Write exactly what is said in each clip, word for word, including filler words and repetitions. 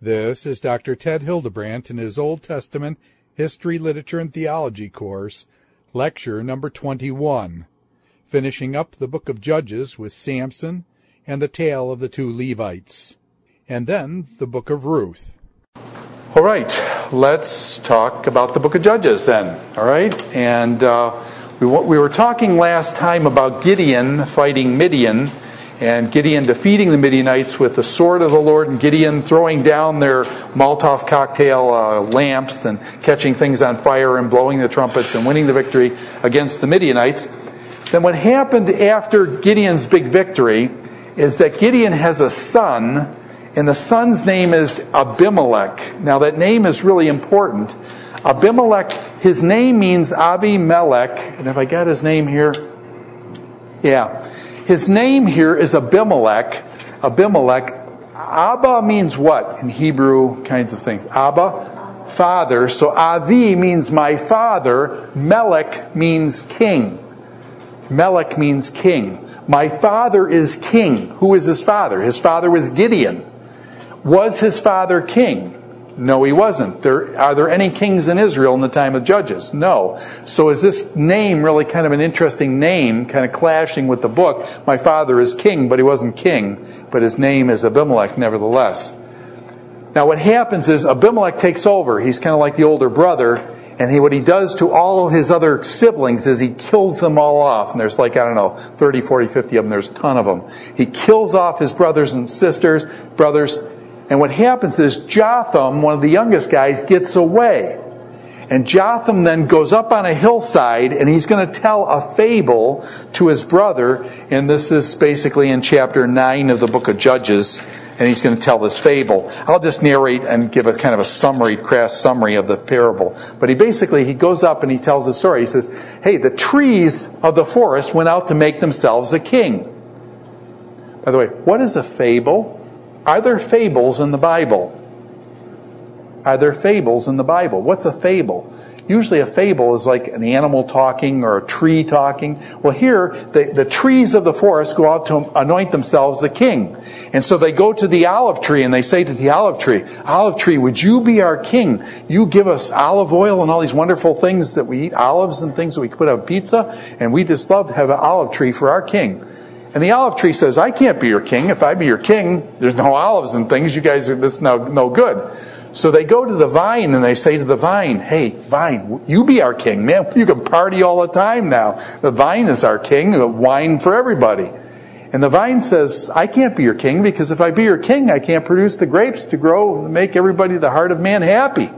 This is Doctor Ted Hildebrandt in his Old Testament History, Literature, and Theology course, lecture number twenty-one, finishing up the book of Judges with Samson and the tale of the two Levites, and then the book of Ruth. All right, let's talk about the book of Judges then, all right? And uh, we, we were talking last time about Gideon fighting Midian, and Gideon defeating the Midianites with the sword of the Lord, and Gideon throwing down their Molotov cocktail uh, lamps and catching things on fire and blowing the trumpets and winning the victory against the Midianites. Then what happened after Gideon's big victory is that Gideon has a son, and the son's name is Abimelech. Now that name is really important. Abimelech, his name means Avimelech, and if I got his name here, yeah. His name here is Abimelech. Abimelech. Abba means what in Hebrew kinds of things? Abba, father. So Avi means my father. Melech means king. Melech means king. My father is king. Who is his father? His father was Gideon. Was his father king? No, he wasn't. There, are there any kings in Israel in the time of Judges? No. So is this name really kind of an interesting name, kind of clashing with the book? My father is king, but he wasn't king. But his name is Abimelech nevertheless. Now what happens is Abimelech takes over. He's kind of like the older brother. And he, what he does to all his other siblings is he kills them all off. And there's like, I don't know, thirty, forty, fifty of them. There's a ton of them. He kills off his brothers and sisters, brothers. And what happens is Jotham, one of the youngest guys, gets away. And Jotham then goes up on a hillside and he's going to tell a fable to his brother. And this is basically in chapter nine of the book of Judges. And he's going to tell this fable. I'll just narrate and give a kind of a summary, crass summary of the parable. But he basically, he goes up and he tells the story. He says, hey, the trees of the forest went out to make themselves a king. By the way, what is a fable? Are there fables in the Bible? Are there fables in the Bible? What's a fable? Usually a fable is like an animal talking or a tree talking. Well, here, the, the trees of the forest go out to anoint themselves a king. And so they go to the olive tree and they say to the olive tree, olive tree, would you be our king? You give us olive oil and all these wonderful things that we eat, olives and things that we put on pizza, and we just love to have an olive tree for our king. And the olive tree says, I can't be your king. If I be your king, there's no olives and things. You guys are this no, no good. So they go to the vine and they say to the vine, hey, vine, you be our king. Man, you can party all the time now. The vine is our king, the wine for everybody. And the vine says, I can't be your king because if I be your king, I can't produce the grapes to grow and make everybody, the heart of man, happy.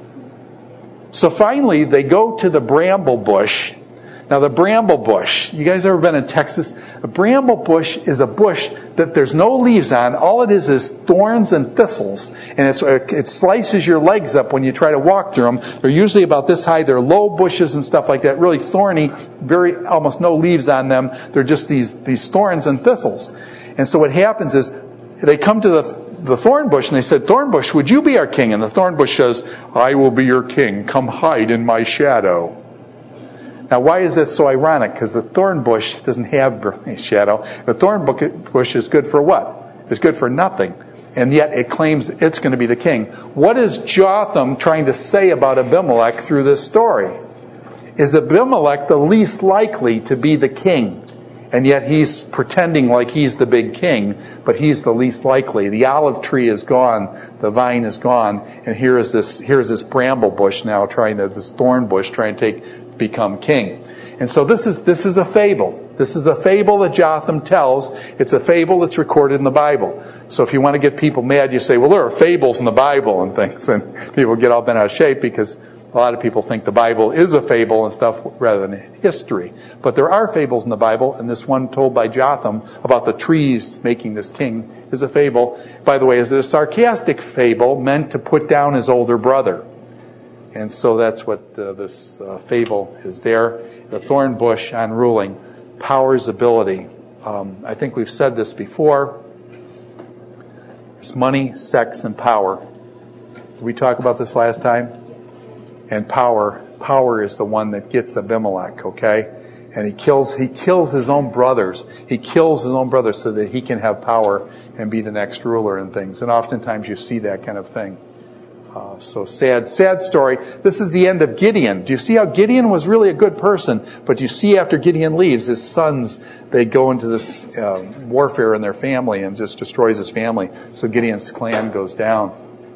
So finally, they go to the bramble bush. Now the bramble bush, you guys ever been in Texas? A bramble bush is a bush that there's no leaves on. All it is is thorns and thistles. And it's, it slices your legs up when you try to walk through them. They're usually about this high. They're low bushes and stuff like that. Really thorny, very almost no leaves on them. They're just these, these thorns and thistles. And so what happens is they come to the, the thorn bush and they said, thorn bush, would you be our king? And the thorn bush says, I will be your king. Come hide in my shadow. Now, why is this so ironic? Because the thorn bush doesn't have a shadow. The thorn bush is good for what? It's good for nothing. And yet it claims it's going to be the king. What is Jotham trying to say about Abimelech through this story? Is Abimelech the least likely to be the king? And yet he's pretending like he's the big king, but he's the least likely. The olive tree is gone, the vine is gone, and here is this here is this bramble bush now trying to, this thorn bush trying to take become king. And so this is this is a fable. This is a fable that Jotham tells. It's a fable that's recorded in the Bible. So if you want to get people mad, you say, well, there are fables in the Bible and things, and people get all bent out of shape because a lot of people think the Bible is a fable and stuff rather than history. But there are fables in the Bible, and this one told by Jotham about the trees making this king is a fable. By the way, is it a sarcastic fable meant to put down his older brother? And so that's what uh, this uh, fable is there. The thorn bush on ruling, power's ability. Um, I think we've said this before. There's money, sex, and power. Did we talk about this last time? And power, power is the one that gets Abimelech, okay? And he kills he kills his own brothers. He kills his own brothers so that he can have power and be the next ruler and things. And oftentimes you see that kind of thing. Uh, so sad, sad story. This is the end of Gideon. Do you see how Gideon was really a good person? But you see after Gideon leaves, his sons, they go into this uh, warfare in their family and just destroys his family. So Gideon's clan goes down.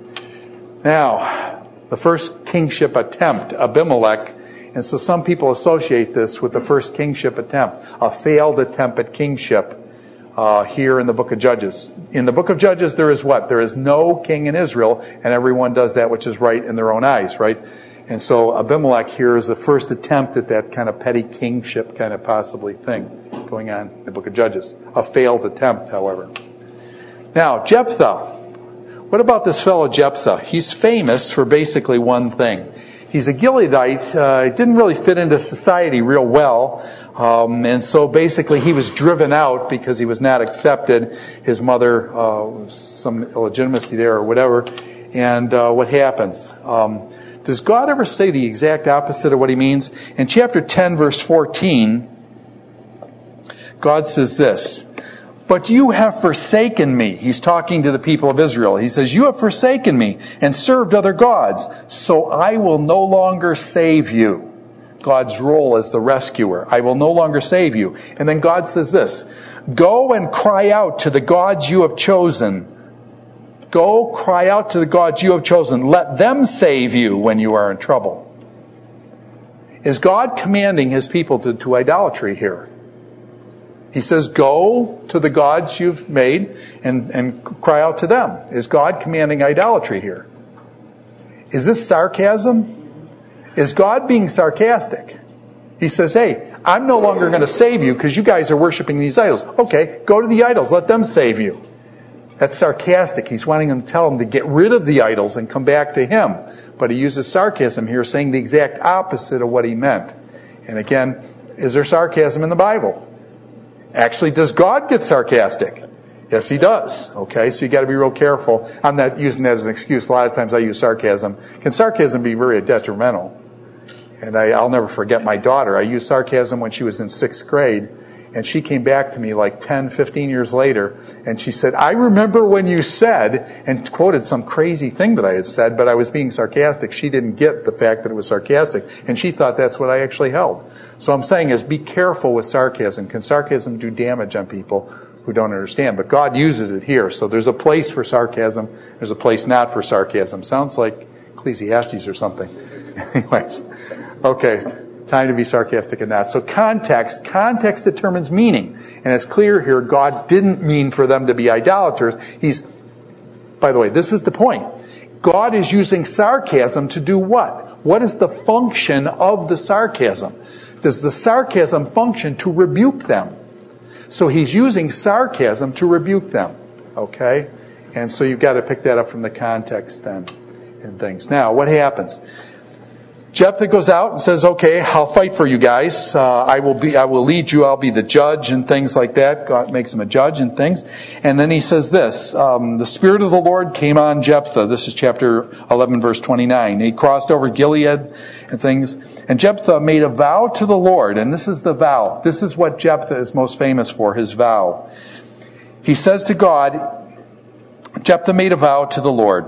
Now, the first kingship attempt, Abimelech. And so some people associate this with the first kingship attempt, a failed attempt at kingship uh, here in the book of Judges. In the book of Judges, there is what? There is no king in Israel, and everyone does that which is right in their own eyes, right? And so Abimelech here is the first attempt at that kind of petty kingship kind of possibly thing going on in the book of Judges. A failed attempt, however. Now, Jephthah. What about this fellow Jephthah? He's famous for basically one thing. He's a Gileadite. Uh, he didn't really fit into society real well. Um, and so basically he was driven out because he was not accepted. His mother, uh, some illegitimacy there or whatever. And uh, what happens? Um, does God ever say the exact opposite of what he means? In chapter ten, verse fourteen, God says this. But you have forsaken me. He's talking to the people of Israel. He says, you have forsaken me and served other gods, so I will no longer save you. God's role as the rescuer. I will no longer save you. And then God says this, go and cry out to the gods you have chosen. Go cry out to the gods you have chosen. Let them save you when you are in trouble. Is God commanding his people to, to idolatry here? He says, go to the gods you've made and, and cry out to them. Is God commanding idolatry here? Is this sarcasm? Is God being sarcastic? He says, hey, I'm no longer going to save you because you guys are worshiping these idols. Okay, go to the idols. Let them save you. That's sarcastic. He's wanting them to tell them to get rid of the idols and come back to him. But he uses sarcasm here, saying the exact opposite of what he meant. And again, is there sarcasm in the Bible? Actually, does God get sarcastic? Yes, he does. Okay, so you got to be real careful. I'm not using that as an excuse. A lot of times I use sarcasm. Can sarcasm be very detrimental? And I, I'll never forget my daughter. I used sarcasm when she was in sixth grade. And she came back to me like ten, fifteen years later. And she said, I remember when you said, and quoted some crazy thing that I had said, but I was being sarcastic. She didn't get the fact that it was sarcastic. And she thought that's what I actually held. So I'm saying is be careful with sarcasm. Can sarcasm do damage on people who don't understand? But God uses it here. So there's a place for sarcasm. There's a place not for sarcasm. Sounds like Ecclesiastes or something. Anyways. Okay. Time to be sarcastic and not. So context, context determines meaning. And it's clear here God didn't mean for them to be idolaters. He's, by the way, this is the point. God is using sarcasm to do what? What is the function of the sarcasm? Does the sarcasm function to rebuke them? So he's using sarcasm to rebuke them. Okay? And so you've got to pick that up from the context then and things. Now, what happens? Jephthah goes out and says, okay, I'll fight for you guys. Uh, I will be, I will lead you. I'll be the judge and things like that. God makes him a judge and things. And then he says this, um, the Spirit of the Lord came on Jephthah. This is chapter eleven, verse twenty-nine. He crossed over Gilead and things. And Jephthah made a vow to the Lord. And this is the vow. This is what Jephthah is most famous for, his vow. He says to God, Jephthah made a vow to the Lord.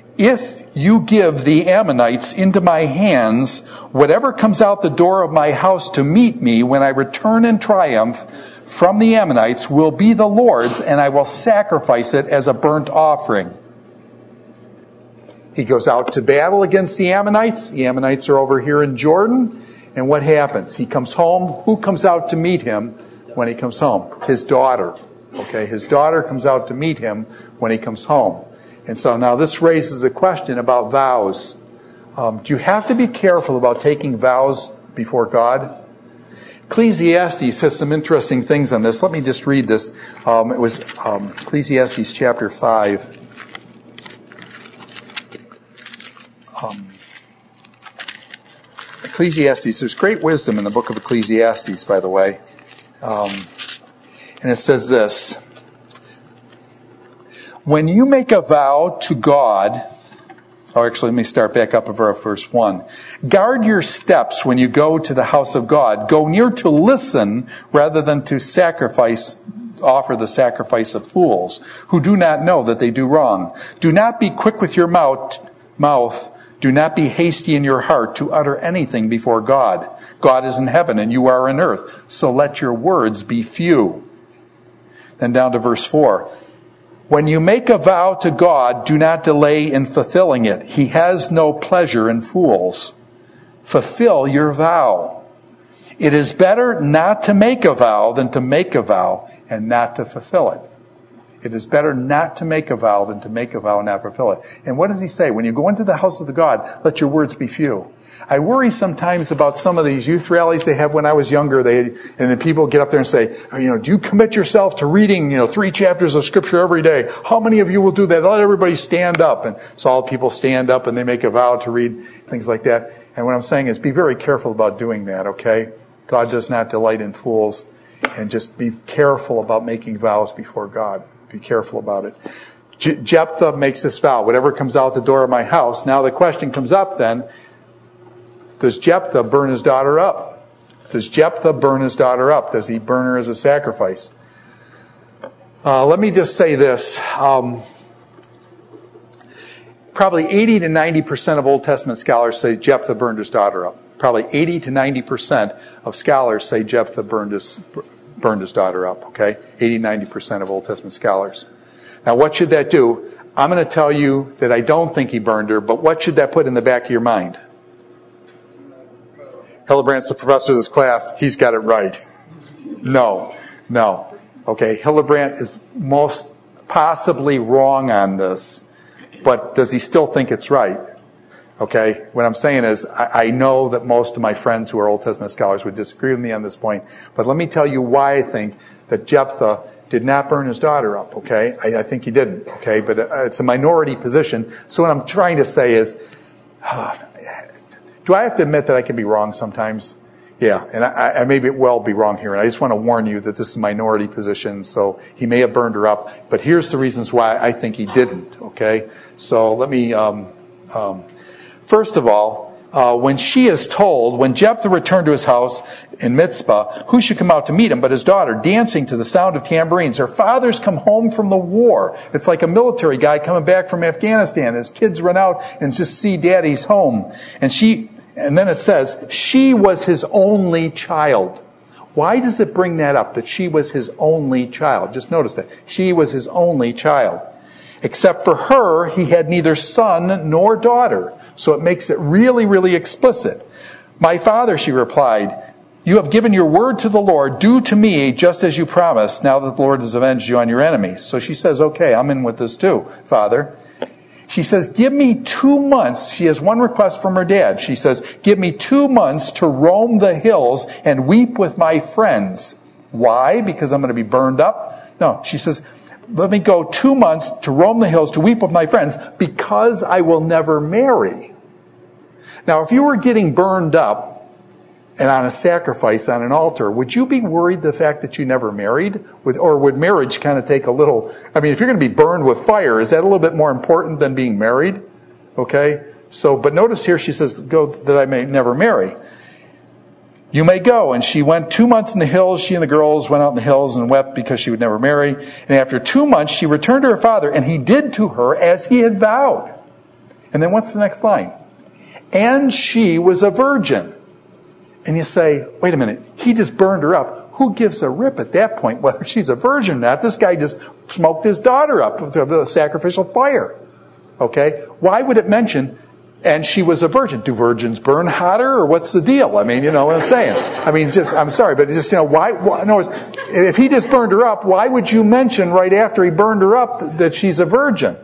If you give the Ammonites into my hands, whatever comes out the door of my house to meet me when I return in triumph from the Ammonites will be the Lord's, and I will sacrifice it as a burnt offering. He goes out to battle against the Ammonites. The Ammonites are over here in Jordan. And what happens? He comes home. Who comes out to meet him when he comes home? His daughter. Okay, his daughter comes out to meet him when he comes home. And so now this raises a question about vows. Um, do you have to be careful about taking vows before God? Ecclesiastes has some interesting things on this. Let me just read this. Um, it was um, Ecclesiastes chapter five. Um, Ecclesiastes, there's great wisdom in the book of Ecclesiastes, by the way. Um, and it says this. When you make a vow to God, Or actually, let me start back up at verse one. Guard your steps when you go to the house of God. Go near to listen rather than to sacrifice, offer the sacrifice of fools who do not know that they do wrong. Do not be quick with your mouth, mouth. Do not be hasty in your heart to utter anything before God. God is in heaven and you are on earth. So let your words be few. Then down to verse four. When you make a vow to God, do not delay in fulfilling it. He has no pleasure in fools. Fulfill your vow. It is better not to make a vow than to make a vow and not to fulfill it. It is better not to make a vow than to make a vow and not fulfill it. And what does he say? When you go into the house of the God, let your words be few. I worry sometimes about some of these youth rallies they have when I was younger. They and then people get up there and say, oh, you know, do you commit yourself to reading, you know, three chapters of Scripture every day? How many of you will do that? Let everybody stand up. And so all people stand up and they make a vow to read, things like that. And what I'm saying is be very careful about doing that, okay? God does not delight in fools. And just be careful about making vows before God. Be careful about it. Je- Jephthah makes this vow. Whatever comes out the door of my house. Now the question comes up then, does Jephthah burn his daughter up? Does Jephthah burn his daughter up? Does he burn her as a sacrifice? Uh, let me just say this. Um, probably eighty to ninety percent of Old Testament scholars say Jephthah burned his daughter up. Probably eighty to ninety percent of scholars say Jephthah burned his, burned his daughter up. Okay? eighty to ninety percent of Old Testament scholars. Now what should that do? I'm going to tell you that I don't think he burned her, but what should that put in the back of your mind? Hillebrandt's the professor of this class. He's got it right. No, no. Okay, Hillebrandt is most possibly wrong on this, but does he still think it's right? Okay, what I'm saying is I, I know that most of my friends who are Old Testament scholars would disagree with me on this point, but let me tell you why I think that Jephthah did not burn his daughter up, okay? I, I think he didn't, okay? But it's a minority position. So what I'm trying to say is, uh, do I have to admit that I can be wrong sometimes? Yeah, and I, I may be, well be wrong here. And I just want to warn you that this is a minority position, so he may have burned her up. But here's the reasons why I think he didn't, okay? So let me, um, um, first of all, uh, when she is told, when Jephthah returned to his house in Mizpah, who should come out to meet him but his daughter, dancing to the sound of tambourines. Her father's come home from the war. It's like a military guy coming back from Afghanistan. His kids run out and just see daddy's home. And she... And then it says, she was his only child. Why does it bring that up, that she was his only child? Just notice that. She was his only child. Except for her, he had neither son nor daughter. So it makes it really, really explicit. My father, she replied, you have given your word to the Lord. Do to me just as you promised, now that the Lord has avenged you on your enemies. So she says, okay, I'm in with this too, Father. She says, give me two months. She has one request from her dad. She says, give me two months to roam the hills and weep with my friends. Why? Because I'm going to be burned up? No, she says, let me go two months to roam the hills to weep with my friends because I will never marry. Now, if you were getting burned up and on a sacrifice on an altar, would you be worried the fact that you never married? With, or would marriage kind of take a little... I mean, if you're going to be burned with fire, is that a little bit more important than being married? Okay? So, but notice here she says, go that I may never marry. You may go. And she went two months in the hills. She and the girls went out in the hills and wept because she would never marry. And after two months, she returned to her father, and he did to her as he had vowed. And then what's the next line? And she was a virgin. And you say, wait a minute, he just burned her up. Who gives a rip at that point whether she's a virgin or not? This guy just smoked his daughter up with a sacrificial fire. Okay? Why would it mention, and she was a virgin? Do virgins burn hotter, or what's the deal? I mean, you know what I'm saying. I mean, just, I'm sorry, but just, you know, why, why in other words, if he just burned her up, why would you mention right after he burned her up that she's a virgin?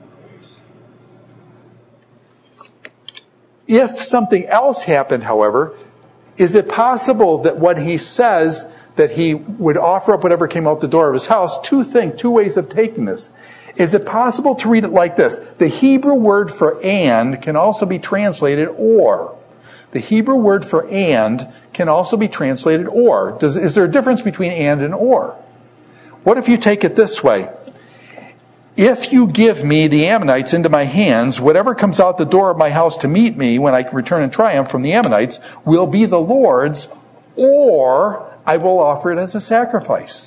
If something else happened, however, is it possible that what he says, that he would offer up whatever came out the door of his house, two things, two ways of taking this. Is it possible to read it like this? The Hebrew word for and can also be translated or. The Hebrew word for and can also be translated or. Does, is there a difference between and and or? What if you take it this way? if you give me the Ammonites into my hands, whatever comes out the door of my house to meet me when I return in triumph from the Ammonites will be the Lord's, or I will offer it as a sacrifice.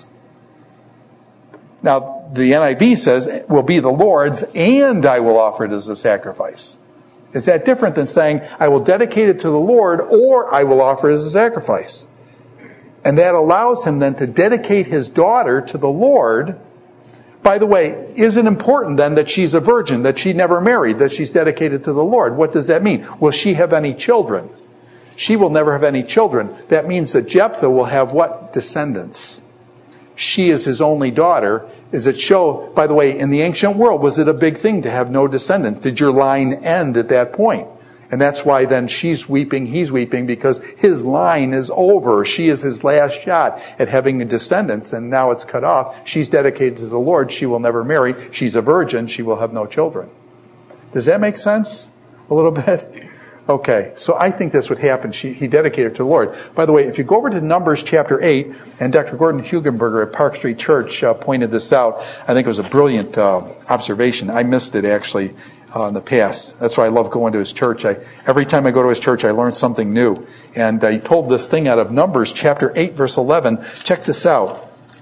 Now, the N I V says, will be the Lord's, and I will offer it as a sacrifice. Is that different than saying, I will dedicate it to the Lord, or I will offer it as a sacrifice? And that allows him then to dedicate his daughter to the Lord. By the way, is it important then that she's a virgin, that she never married, that she's dedicated to the Lord? What does that mean? Will she have any children? She will never have any children. That means that Jephthah will have what? Descendants. She is his only daughter. Does it show, by the way, in the ancient world, was it a big thing to have no descendant? Did your line end at that point? And that's why then she's weeping, he's weeping, because his line is over. She is his last shot at having descendants, and now it's cut off. She's dedicated to the Lord. She will never marry. She's a virgin. She will have no children. Does that make sense? A little bit? Okay, so I think that's what happened. She, he dedicated to the Lord. By the way, if you go over to Numbers chapter eight, and Doctor Gordon Hugenberger at Park Street Church uh, pointed this out. I think it was a brilliant uh, observation. I missed it, actually, uh, in the past. That's why I love going to his church. I, every time I go to his church, I learn something new. And uh, he pulled this thing out of Numbers chapter eight, verse eleven. Check this out.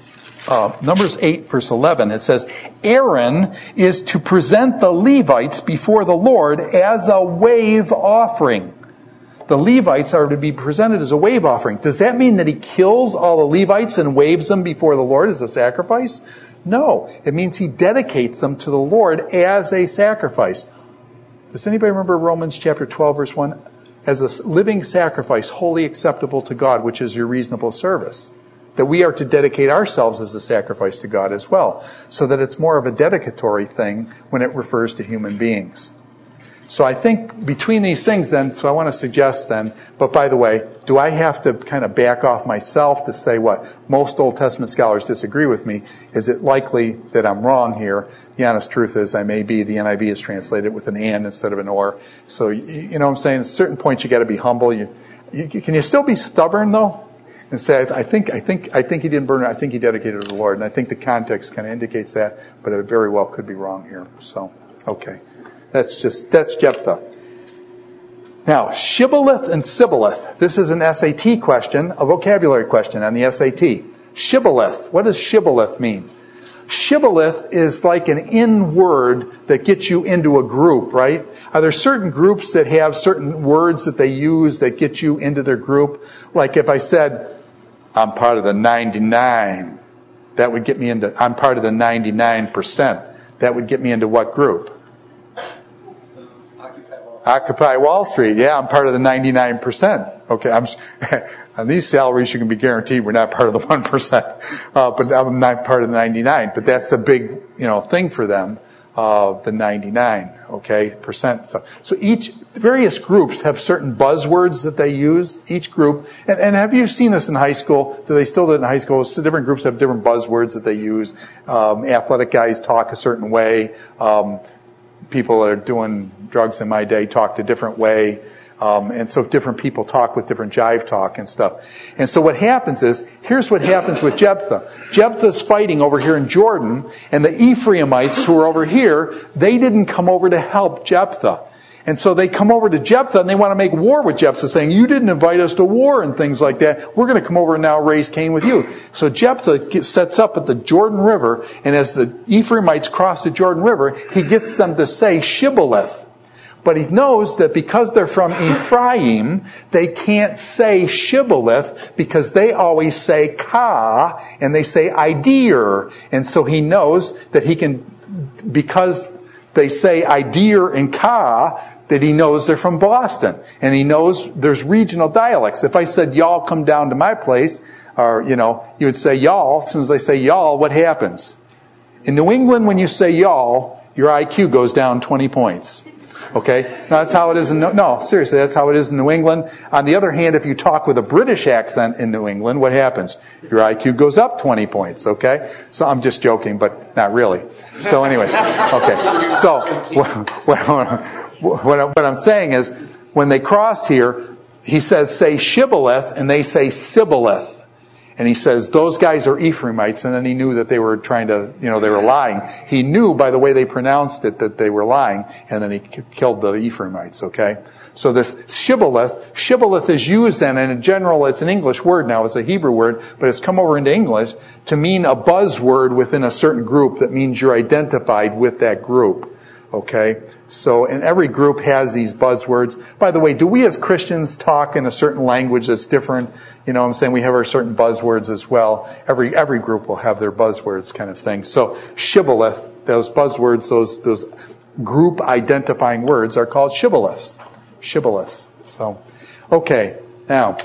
Uh, Numbers eight, verse eleven, it says, Aaron is to present the Levites before the Lord as a wave offering. The Levites are to be presented as a wave offering. Does that mean that he kills all the Levites and waves them before the Lord as a sacrifice? No. It means he dedicates them to the Lord as a sacrifice. Does anybody remember Romans chapter twelve, verse one? As a living sacrifice, wholly acceptable to God, which is your reasonable service. That we are to dedicate ourselves as a sacrifice to God as well. So that it's more of a dedicatory thing when it refers to human beings. So I think between these things then, so I want to suggest then, but by the way, do I have to kind of back off myself to say what? Most Old Testament scholars disagree with me. Is it likely that I'm wrong here? The honest truth is I may be. The N I V is translated with an and instead of an or. So, you know what I'm saying? At certain points you got to be humble. You, you, can you still be stubborn though? And say, I think, I think, I think he didn't burn it. I think he dedicated it to the Lord. And I think the context kind of indicates that, but it very well could be wrong here. So, okay. That's just, that's Jephthah. Now, Shibboleth and Sibboleth. This is an S A T question, a vocabulary question on the S A T. Shibboleth. What does Shibboleth mean? Shibboleth is like an in word that gets you into a group, right? Are there certain groups that have certain words that they use that get you into their group? Like if I said, I'm part of the ninety-nine, that would get me into, I'm part of the ninety-nine percent. That would get me into what group? Occupy Wall Street. Yeah, I'm part of the ninety-nine percent. Okay, I'm on these salaries you can be guaranteed we're not part of the one percent. Uh, but I'm not part of the ninety-nine. But that's a big, you know, thing for them, uh, the ninety-nine, okay, percent. So, so each, various groups have certain buzzwords that they use, each group. And, and have you seen this in high school? Do they still do it in high school? So different groups have different buzzwords that they use. Um, athletic guys talk a certain way. Um, people that are doing drugs in my day talked a different way. Um, and so different people talk with different jive talk and stuff. And so what happens is, here's what happens with Jephthah. Jephthah's fighting over here in Jordan, and the Ephraimites who are over here, they didn't come over to help Jephthah. And so they come over to Jephthah and they want to make war with Jephthah, saying, you didn't invite us to war and things like that. We're going to come over and now raise Cain with you. So Jephthah sets up at the Jordan River, and as the Ephraimites cross the Jordan River, he gets them to say Shibboleth. But he knows that because they're from Ephraim, they can't say Shibboleth because they always say Ka and they say Idir. And so he knows that he can, because they say Idir and Ka, that he knows they're from Boston. And he knows there's regional dialects. If I said, y'all come down to my place, or, you know, you would say y'all. As soon as I say y'all, what happens? In New England, when you say y'all, your I Q goes down twenty points. Okay? No, that's how it is in, no, seriously, that's how it is in New England. On the other hand, if you talk with a British accent in New England, what happens? Your I Q goes up twenty points, okay? So I'm just joking, but not really. So anyways, okay. So what, what, what I'm saying is, when they cross here, he says, say Shibboleth, and they say Sibboleth. And he says, those guys are Ephraimites. And then he knew that they were trying to, you know, they were lying. He knew by the way they pronounced it that they were lying. And then he k- killed the Ephraimites, okay? So this shibboleth, shibboleth is used then, and in general it's an English word now, it's a Hebrew word, but it's come over into English to mean a buzzword within a certain group that means you're identified with that group. Okay, so and every group has these buzzwords. By the way, do we as Christians talk in a certain language that's different? You know what I'm saying? We have our certain buzzwords as well. Every every group will have their buzzwords kind of thing. So shibboleth, those buzzwords, those those group identifying words are called shibboleths. Shibboleths. So, okay, now,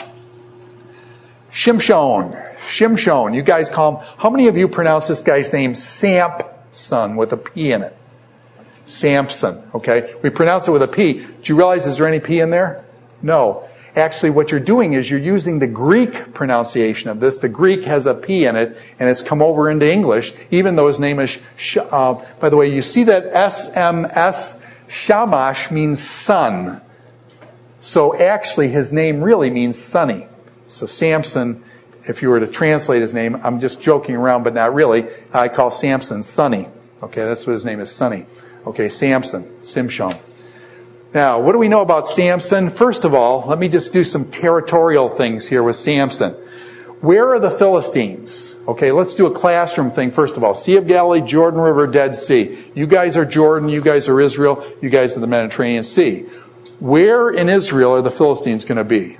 Shimshon. Shimshon, you guys call him, how many of you pronounce this guy's name Samson with a P in it? Samson, okay? We pronounce it with a P. Do you realize, is there any P in there? No. Actually, what you're doing is you're using the Greek pronunciation of this. The Greek has a P in it, and it's come over into English, even though his name is, uh, by the way, you see that S M S, Shamash means son. So actually, his name really means sunny. So Samson, if you were to translate his name, I'm just joking around, but not really, I call Samson Sunny. Okay, that's what his name is, Sunny. Okay, Samson, Shimshon. Now, what do we know about Samson? First of all, let me just do some territorial things here with Samson. Where are the Philistines? Okay, let's do a classroom thing first of all. Sea of Galilee, Jordan River, Dead Sea. You guys are Jordan, you guys are Israel, you guys are the Mediterranean Sea. Where in Israel are the Philistines going to be?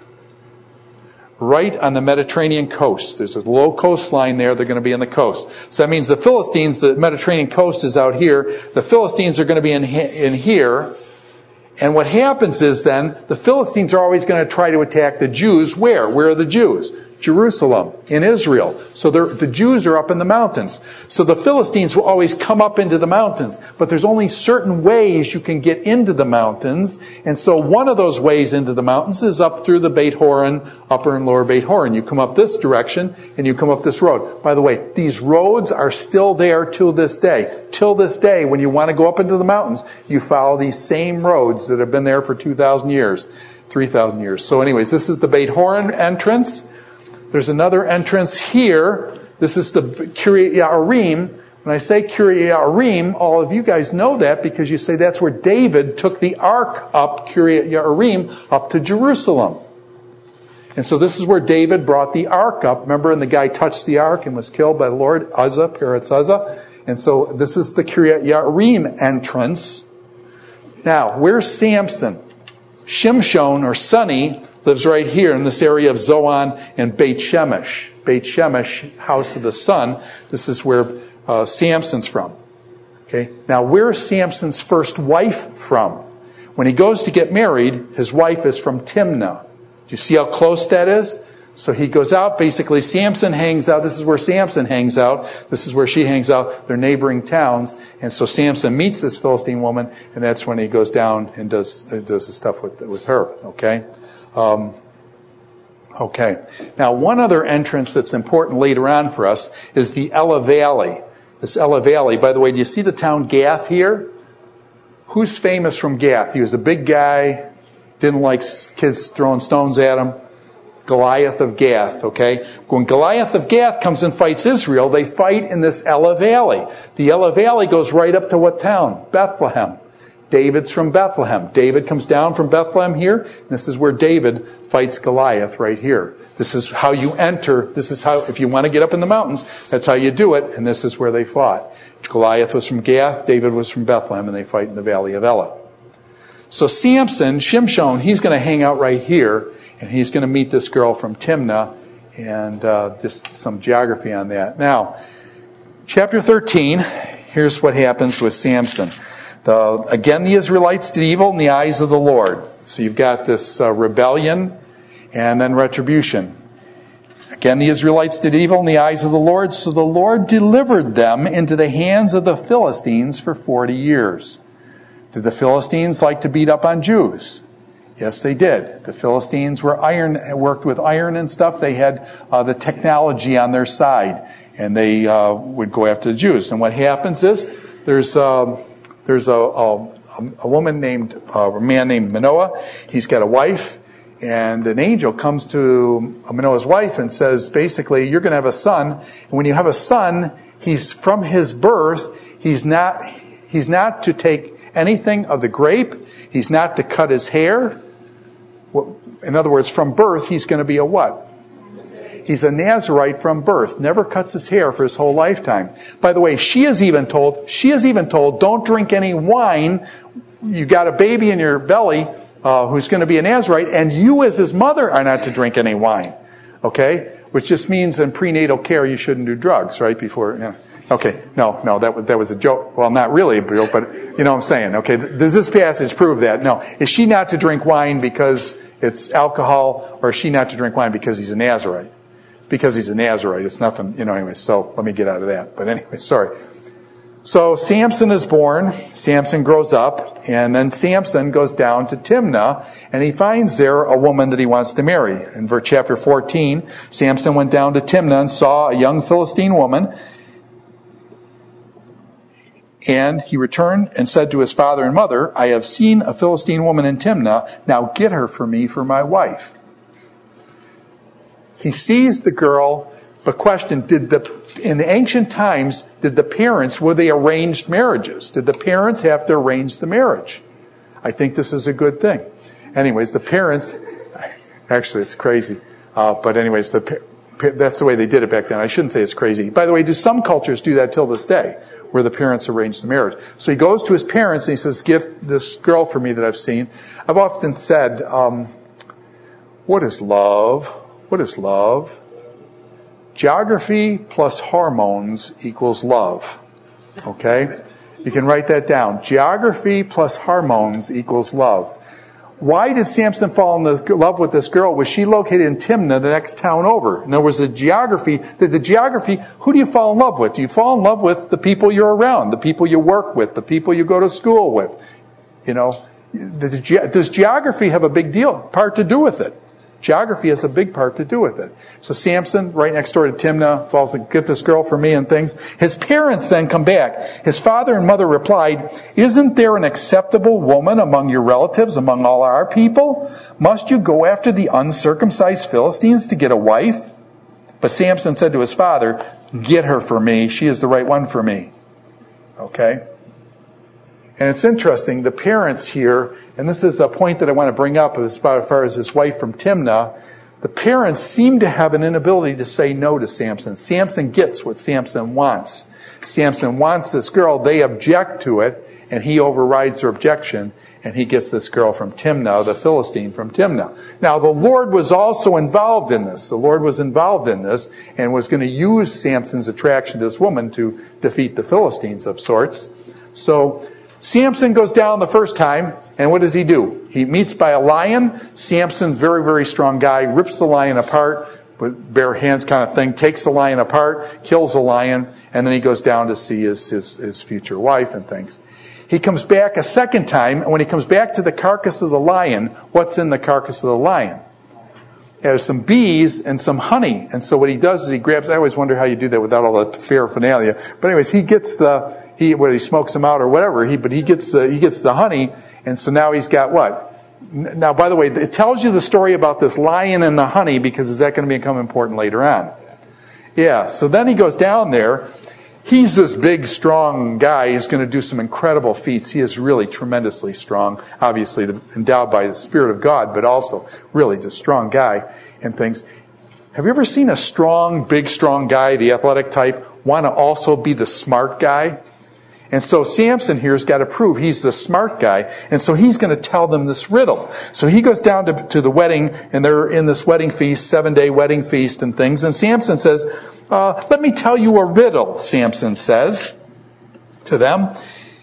Right on the Mediterranean coast. There's a low coastline there. They're going to be on the coast. So that means the Philistines, the Mediterranean coast is out here. The Philistines are going to be in, in here. And what happens is then, the Philistines are always going to try to attack the Jews. Where? Where are the Jews? Jerusalem, in Israel. So the Jews are up in the mountains. So the Philistines will always come up into the mountains. But there's only certain ways you can get into the mountains. And so one of those ways into the mountains is up through the Beit Horon, upper and lower Beit Horon. You come up this direction and you come up this road. By the way, these roads are still there till this day. Till this day, when you want to go up into the mountains, you follow these same roads that have been there for two thousand years, three thousand years. So anyways, this is the Beit Horon entrance. There's another entrance here. This is the Kiryat Yearim. When I say Kiryat Yearim, all of you guys know that because you say that's where David took the ark up, Kiryat Yearim, up to Jerusalem. And so this is where David brought the ark up. Remember, and the guy touched the ark and was killed by the Lord, Uzzah, Peretz Uzzah. And so this is the Kiryat Yearim entrance. Now, where's Samson? Shimshon, or Sunny, lives right here in this area of Zoan and Beit Shemesh. Beit Shemesh, house of the sun. This is where uh, Samson's from. Okay. Now, where's Samson's first wife from? When he goes to get married, his wife is from Timnah. Do you see how close that is? So he goes out. Basically, Samson hangs out. This is where Samson hangs out. This is where she hangs out. They're neighboring towns. And so Samson meets this Philistine woman, and that's when he goes down and does does the stuff with with her. Okay. Um, okay. Now, one other entrance that's important later on for us is the Ella Valley. This Ella Valley, by the way, do you see the town Gath here? Who's famous from Gath? He was a big guy, didn't like kids throwing stones at him. Goliath of Gath, okay? When Goliath of Gath comes and fights Israel, they fight in this Ella Valley. The Ella Valley goes right up to what town? Bethlehem. David's from Bethlehem. David comes down from Bethlehem here. This is where David fights Goliath right here. This is how you enter. This is how, if you want to get up in the mountains, that's how you do it. And this is where they fought. Goliath was from Gath. David was from Bethlehem. And they fight in the valley of Elah. So Samson, Shimshon, he's going to hang out right here. And he's going to meet this girl from Timnah. And uh, just some geography on that. Now, chapter thirteen, here's what happens with Samson. The, again, the Israelites did evil in the eyes of the Lord. So you've got this uh, rebellion and then retribution. Again, the Israelites did evil in the eyes of the Lord, so the Lord delivered them into the hands of the Philistines for forty years. Did the Philistines like to beat up on Jews? Yes, they did. The Philistines were iron, worked with iron and stuff. They had uh, the technology on their side, and they uh, would go after the Jews. And what happens is there's... Uh, There's a, a, a woman named, uh, a man named Manoah. He's got a wife, And an angel comes to Manoah's wife and says, basically, you're going to have a son. And when you have a son, he's from his birth, he's not, he's not to take anything of the grape. He's not to cut his hair. In other words, from birth, he's going to be a what? He's a Nazarite from birth. Never cuts his hair for his whole lifetime. By the way, she is even told, she is even told, don't drink any wine. You got a baby in your belly. Uh, who's going to be a Nazarite, and you as his mother are not to drink any wine. Okay? Which just means in prenatal care you shouldn't do drugs, right? Before, you know. Okay, no, no, that was, that was a joke. Well, not really a joke, but you know what I'm saying. Okay, does this passage prove that? No. Is she not to drink wine because it's alcohol, or is she not to drink wine because he's a Nazarite? It's because he's a Nazarite. It's nothing, you know, anyway, so let me get out of that. But anyway, sorry. So Samson is born, Samson grows up, and then Samson goes down to Timnah, and he finds there a woman that he wants to marry. In verse chapter fourteen, Samson went down to Timnah and saw a young Philistine woman, and he returned and said to his father and mother, I have seen a Philistine woman in Timnah, now get her for me for my wife. He sees the girl, but question, did the in the ancient times, did the parents, were they arranged marriages? Did the parents have to arrange the marriage? I think this is a good thing. Anyways, the parents, actually it's crazy, uh, but anyways, the, that's the way they did it back then. I shouldn't say it's crazy. By the way, do some cultures do that till this day, where the parents arrange the marriage? So he goes to his parents and he says, get this girl for me that I've seen. I've often said, um, what is love? What is love? Geography plus hormones equals love. Okay? You can write that down. Geography plus hormones equals love. Why did Samson fall in love with this girl? Was she located in Timnah, the next town over? In other words, the geography, the, the geography, who do you fall in love with? Do you fall in love with the people you're around, the people you work with, the people you go to school with? You know, the, the, does geography have a big deal, part to do with it? Geography has a big part to do with it. So Samson, right next door to Timnah, falls and get this girl for me and things. His parents then come back. His father and mother replied, isn't there an acceptable woman among your relatives, among all our people? Must you go after the uncircumcised Philistines to get a wife? But Samson said to his father, get her for me. She is the right one for me. Okay? And it's interesting, the parents here, and this is a point that I want to bring up as far as his wife from Timnah, the parents seem to have an inability to say no to Samson. Samson gets what Samson wants. Samson wants this girl, they object to it, and he overrides their objection, and he gets this girl from Timnah, the Philistine from Timnah. Now, the Lord was also involved in this. The Lord was involved in this, and was going to use Samson's attraction to this woman to defeat the Philistines of sorts. So, Samson goes down the first time, and what does he do? He meets by a lion. Samson, very, very strong guy, rips the lion apart with bare hands kind of thing, takes the lion apart, kills the lion, and then he goes down to see his, his, his future wife and things. He comes back a second time, and when he comes back to the carcass of the lion, what's in the carcass of the lion? There's some bees and some honey. And so what he does is he grabs, I always wonder how you do that without all the paraphernalia. But anyways, he gets the, he, whether he smokes them out or whatever, he, but he gets the, he gets the honey. And so now he's got what? Now, by the way, it tells you the story about this lion and the honey, because is that going to become important later on? Yeah. So then he goes down there. He's this big, strong guy. He's going to do some incredible feats. He is really tremendously strong. Obviously, endowed by the Spirit of God, but also really just strong guy and things. Have you ever seen a strong, big, strong guy, the athletic type, want to also be the smart guy? And so Samson here's got to prove he's the smart guy. And so he's going to tell them this riddle. So he goes down to, to the wedding, and they're in this wedding feast, seven-day wedding feast and things. And Samson says, uh, let me tell you a riddle, Samson says to them.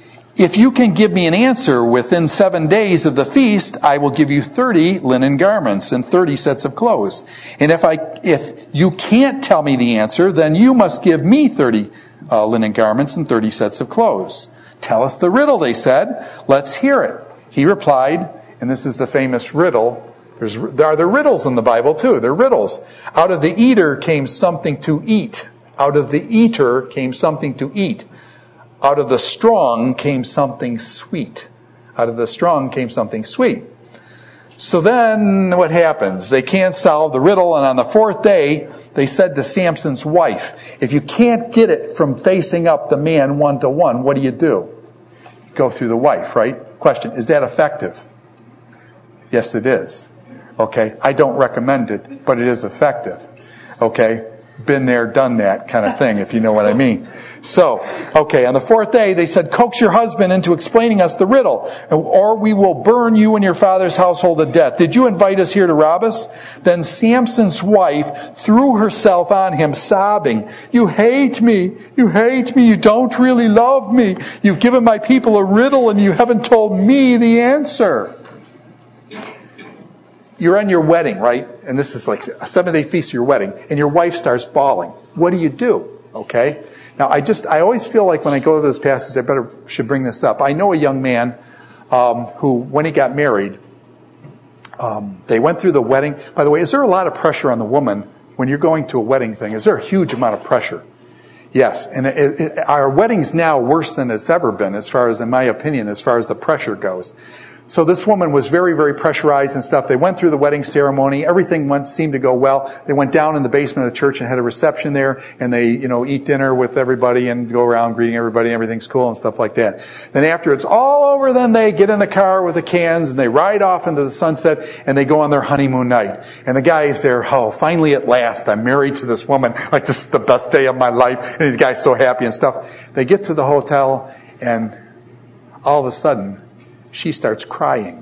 If you can give me an answer within seven days of the feast, I will give you thirty linen garments and thirty sets of clothes. And if I, if you can't tell me the answer, then you must give me thirty uh, linen garments and thirty sets of clothes. Tell us the riddle, they said. Let's hear it. He replied, and this is the famous riddle. There's, there are the riddles in the Bible too. They're riddles. Out of the eater came something to eat. Out of the eater came something to eat. Out of the strong came something sweet. Out of the strong came something sweet. So then what happens? They can't solve the riddle, and on the fourth day, they said to Samson's wife, if you can't get it from facing up the man one to one, what do you do? Go through the wife, right? Question, is that effective? Yes, it is. Okay, I don't recommend it, but it is effective. Okay, been there, done that kind of thing, if you know what I mean. So, okay, on the fourth day, they said, coax your husband into explaining us the riddle, or we will burn you and your father's household to death. Did you invite us here to rob us? Then Samson's wife threw herself on him, sobbing, you hate me, you hate me, you don't really love me. You've given my people a riddle and you haven't told me the answer. You're on your wedding, right? And this is like a seven-day feast of your wedding, and your wife starts bawling. What do you do? Okay? Now, I just, I always feel like when I go to this passage, I better, should bring this up. I know a young man um, who, when he got married, um, they went through the wedding. By the way, is there a lot of pressure on the woman when you're going to a wedding thing? Is there a huge amount of pressure? Yes, and it, it, our wedding's now worse than it's ever been, as far as, in my opinion, as far as the pressure goes. So this woman was very, very pressurized and stuff. They went through the wedding ceremony. Everything went, seemed to go well. They went down in the basement of the church and had a reception there. And they, you know, eat dinner with everybody and go around greeting everybody. Everything's cool and stuff like that. Then after it's all over, then they get in the car with the cans and they ride off into the sunset and they go on their honeymoon night. And the guy is there, oh, finally at last, I'm married to this woman. Like, this is the best day of my life. And the guy's so happy and stuff. They get to the hotel and all of a sudden, she starts crying.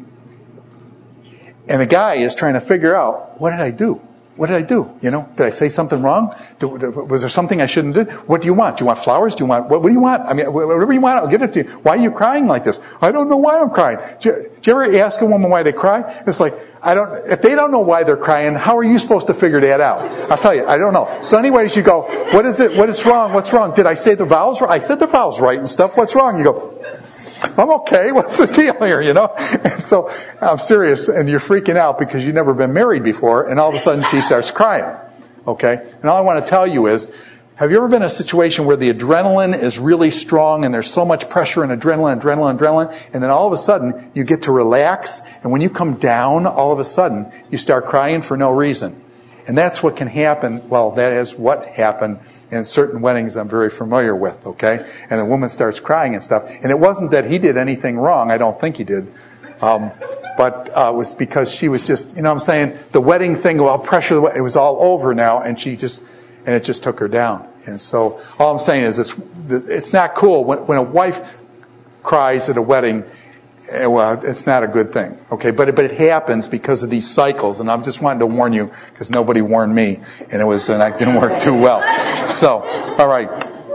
And the guy is trying to figure out, what did I do? What did I do? You know, did I say something wrong? Was there something I shouldn't do? What do you want? Do you want flowers? Do you want, what, what do you want? I mean, whatever you want, I'll give it to you. Why are you crying like this? I don't know why I'm crying. Do you, do you ever ask a woman why they cry? It's like, I don't, if they don't know why they're crying, how are you supposed to figure that out? I'll tell you, I don't know. So anyways, you go, what is it? What is wrong? What's wrong? Did I say the vowels right? I said the vowels right and stuff. What's wrong? You go, I'm okay. What's the deal here, you know? And so I'm serious, and you're freaking out because you've never been married before, and all of a sudden she starts crying. Okay? And all I want to tell you is, have you ever been in a situation where the adrenaline is really strong and there's so much pressure and adrenaline, adrenaline, adrenaline, and then all of a sudden you get to relax, and when you come down, all of a sudden you start crying for no reason. And that's what can happen. Well, that is what happened in certain weddings I'm very familiar with, okay? And the woman starts crying and stuff. And it wasn't that he did anything wrong. I don't think he did. Um, but uh, it was because she was just, you know what I'm saying? The wedding thing, well, pressure, it was all over now, and she just, and it just took her down. And so all I'm saying is this, it's not cool when, when a wife cries at a wedding. Well, it's not a good thing, okay? But it, but it happens because of these cycles, and I'm just wanting to warn you because nobody warned me, and it was and it didn't work too well. So, all right.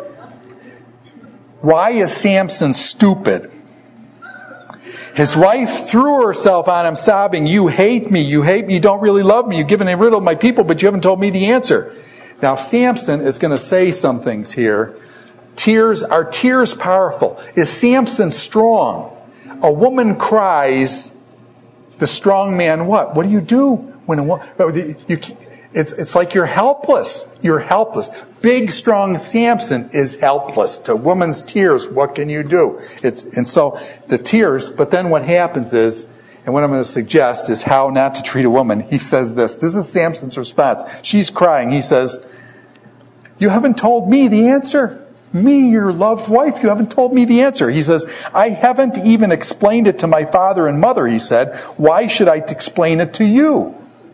Why is Samson stupid? His wife threw herself on him, sobbing, "You hate me, you hate me, you don't really love me. You've given a riddle to my people, but you haven't told me the answer." Now, Samson is going to say some things here. Tears are tears powerful? Is Samson strong? A woman cries, the strong man what? What do you do when a woman, you, it's, it's like you're helpless. You're helpless. Big, strong Samson is helpless to woman's tears. What can you do? It's, and so the tears, but then what happens is, and what I'm going to suggest is how not to treat a woman. He says this. This is Samson's response. She's crying. He says, "You haven't told me the answer. Me, your loved wife, you haven't told me the answer." He says, "I haven't even explained it to my father and mother," he said. "Why should I explain it to you?"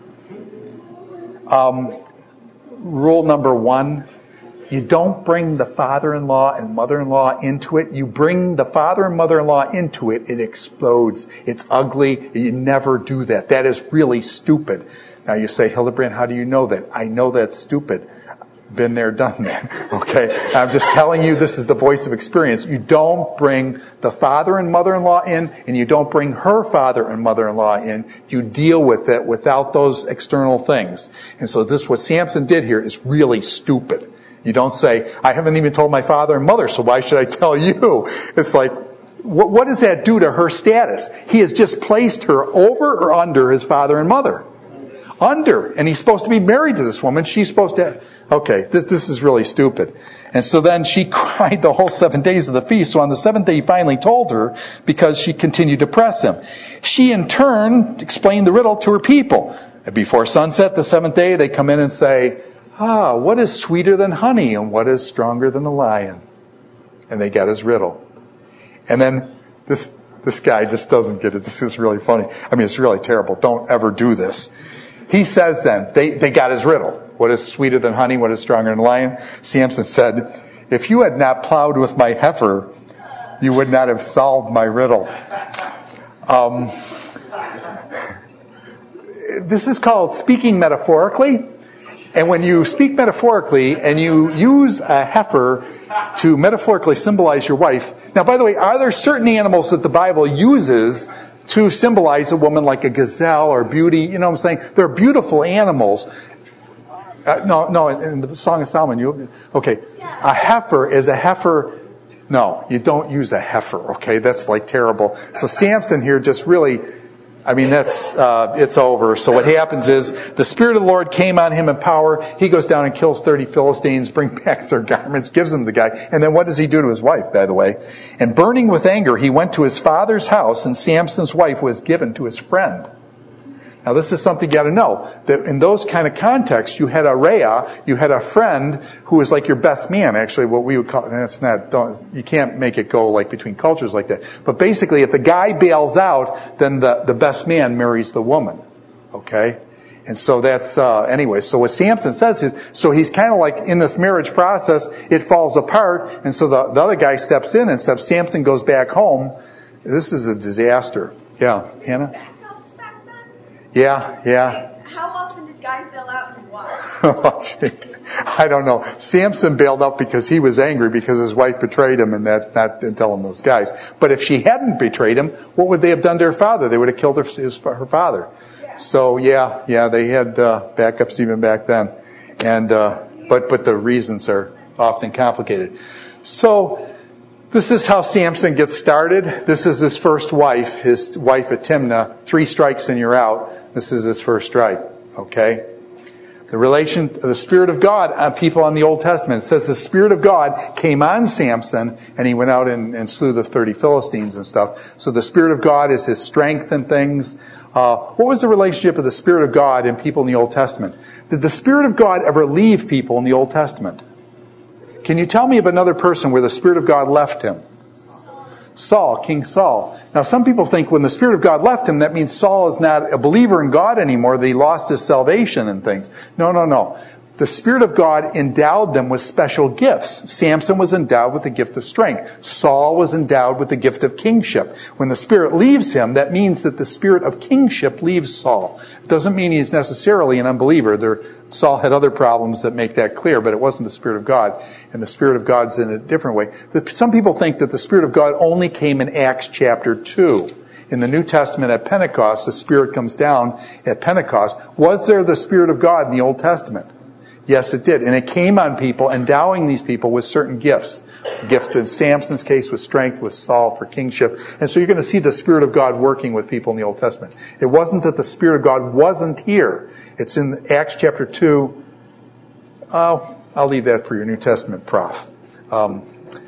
Um, rule number one, you don't bring the father-in-law and mother-in-law into it. You bring the father and mother-in-law into it, it explodes. It's ugly. You never do that. That is really stupid. Now you say, "Hildebrand, how do you know that?" I know that's stupid. Been there, done that. Okay? I'm just telling you this is the voice of experience. You don't bring the father and mother-in-law in, and you don't bring her father and mother-in-law in. You deal with it without those external things. And so this, what Samson did here, is really stupid. You don't say, "I haven't even told my father and mother, so why should I tell you?" It's like, what, what does that do to her status? He has just placed her over or under his father and mother. under. And he's supposed to be married to this woman. She's supposed to, okay, this, this is really stupid. And so then she cried the whole seven days of the feast. So on the seventh day, he finally told her because she continued to press him. She in turn explained the riddle to her people. And before sunset, the seventh day, they come in and say, ah, what is sweeter than honey and what is stronger than a lion? And they got his riddle. And then this this guy just doesn't get it. This is really funny. I mean, it's really terrible. Don't ever do this. He says then, they, they got his riddle. What is sweeter than honey? What is stronger than a lion? Samson said, if you had not plowed with my heifer, you would not have solved my riddle. Um, this is called speaking metaphorically. And when you speak metaphorically and you use a heifer to metaphorically symbolize your wife. Now, by the way, are there certain animals that the Bible uses to symbolize a woman, like a gazelle or beauty? You know what I'm saying? They're beautiful animals. Uh, no, no, in the Song of Solomon, you, okay, a heifer is a heifer. No, you don't use a heifer, okay? That's like terrible. So Samson here just really, I mean, that's, uh, it's over. So what happens is the Spirit of the Lord came on him in power. He goes down and kills thirty Philistines, brings back their garments, gives them to the guy. And then what does he do to his wife, by the way? And burning with anger, he went to his father's house, and Samson's wife was given to his friend. Now, this is something you got to know. That in those kind of contexts, you had a Rhea, you had a friend who was like your best man, actually, what we would call, that's not, don't, you can't make it go like between cultures like that. But basically, if the guy bails out, then the, the best man marries the woman. Okay? And so that's, uh, anyway, so what Samson says is, so he's kind of like in this marriage process, it falls apart, and so the, the other guy steps in, and steps, Samson goes back home. This is a disaster. Yeah, Hannah? Yeah, yeah. How often did guys bail out and why? I don't know. Samson bailed out because he was angry because his wife betrayed him, and that not telling those guys. But if she hadn't betrayed him, what would they have done to her father? They would have killed her, his, her father. Yeah. So yeah, yeah, they had uh, backups even back then, and uh, but but the reasons are often complicated. So. This is how Samson gets started. This is his first wife, his wife Timnah. Three strikes and you're out. This is his first strike. Okay? The relation, the Spirit of God on people in the Old Testament. It says the Spirit of God came on Samson and he went out and, and slew the thirty Philistines and stuff. So the Spirit of God is his strength and things. Uh, what was the relationship of the Spirit of God and people in the Old Testament? Did the Spirit of God ever leave people in the Old Testament? Can you tell me of another person where the Spirit of God left him? Saul, King Saul. Now, some people think when the Spirit of God left him, that means Saul is not a believer in God anymore, that he lost his salvation and things. No, no, no. The Spirit of God endowed them with special gifts. Samson was endowed with the gift of strength. Saul was endowed with the gift of kingship. When the Spirit leaves him, that means that the Spirit of kingship leaves Saul. It doesn't mean he's necessarily an unbeliever. There, Saul had other problems that make that clear, but it wasn't the Spirit of God. And the Spirit of God's in a different way. Some people think that the Spirit of God only came in Acts chapter two. In the New Testament at Pentecost, the Spirit comes down at Pentecost. Was there the Spirit of God in the Old Testament? Yes, it did. And it came on people, endowing these people with certain gifts. The gift in Samson's case was strength, with Saul for kingship. And so you're going to see the Spirit of God working with people in the Old Testament. It wasn't that the Spirit of God wasn't here. It's in Acts chapter two. Uh, I'll leave that for your New Testament prof. Um,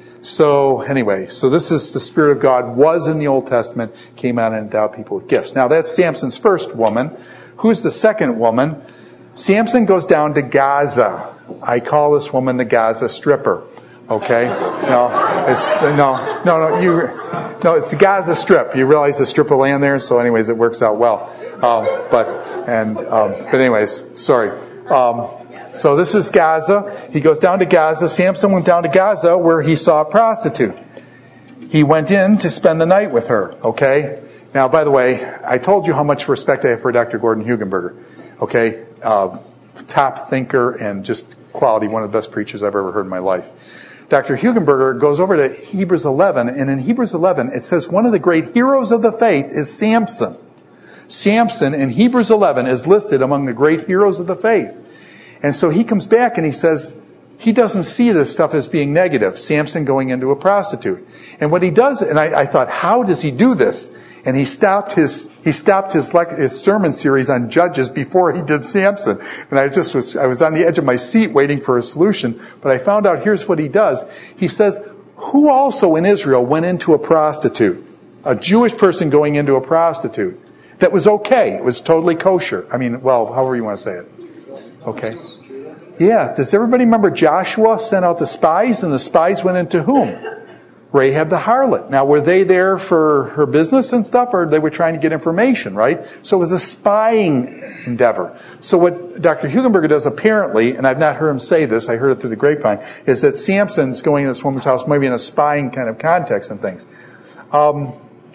so anyway, so this is the Spirit of God was in the Old Testament, came out and endowed people with gifts. Now that's Samson's first woman. Who's the second woman? Samson goes down to Gaza. I call this woman the Gaza stripper. Okay? No, it's, no, no, no, you, no, it's the Gaza Strip. You realize the strip of land there? So anyways, it works out well. Um, but, and, um, but anyways, sorry. Um, so this is Gaza. He goes down to Gaza. Samson went down to Gaza where he saw a prostitute. He went in to spend the night with her. Okay? Now, by the way, I told you how much respect I have for Doctor Gordon Hugenberger. Okay? Uh, top thinker and just quality, one of the best preachers I've ever heard in my life. Doctor Hugenberger goes over to Hebrews eleven, and in Hebrews eleven it says one of the great heroes of the faith is Samson. Samson in Hebrews eleven is listed among the great heroes of the faith. And so he comes back and he says he doesn't see this stuff as being negative, Samson going into a prostitute. And what he does, and I, I thought, how does he do this? And he stopped his he stopped his his sermon series on Judges before he did Samson. And I just was I was on the edge of my seat waiting for a solution. But I found out here's what he does. He says, who also in Israel went into a prostitute? A Jewish person going into a prostitute. That was okay. It was totally kosher. I mean, well, however you want to say it. Okay. Yeah. Does everybody remember Joshua sent out the spies, and the spies went into whom? Rahab the harlot. Now, were they there for her business and stuff, or they were trying to get information, right? So it was a spying endeavor. So what Doctor Hugenberger does apparently, and I've not heard him say this, I heard it through the grapevine, is that Samson's going to this woman's house maybe in a spying kind of context and things. Um,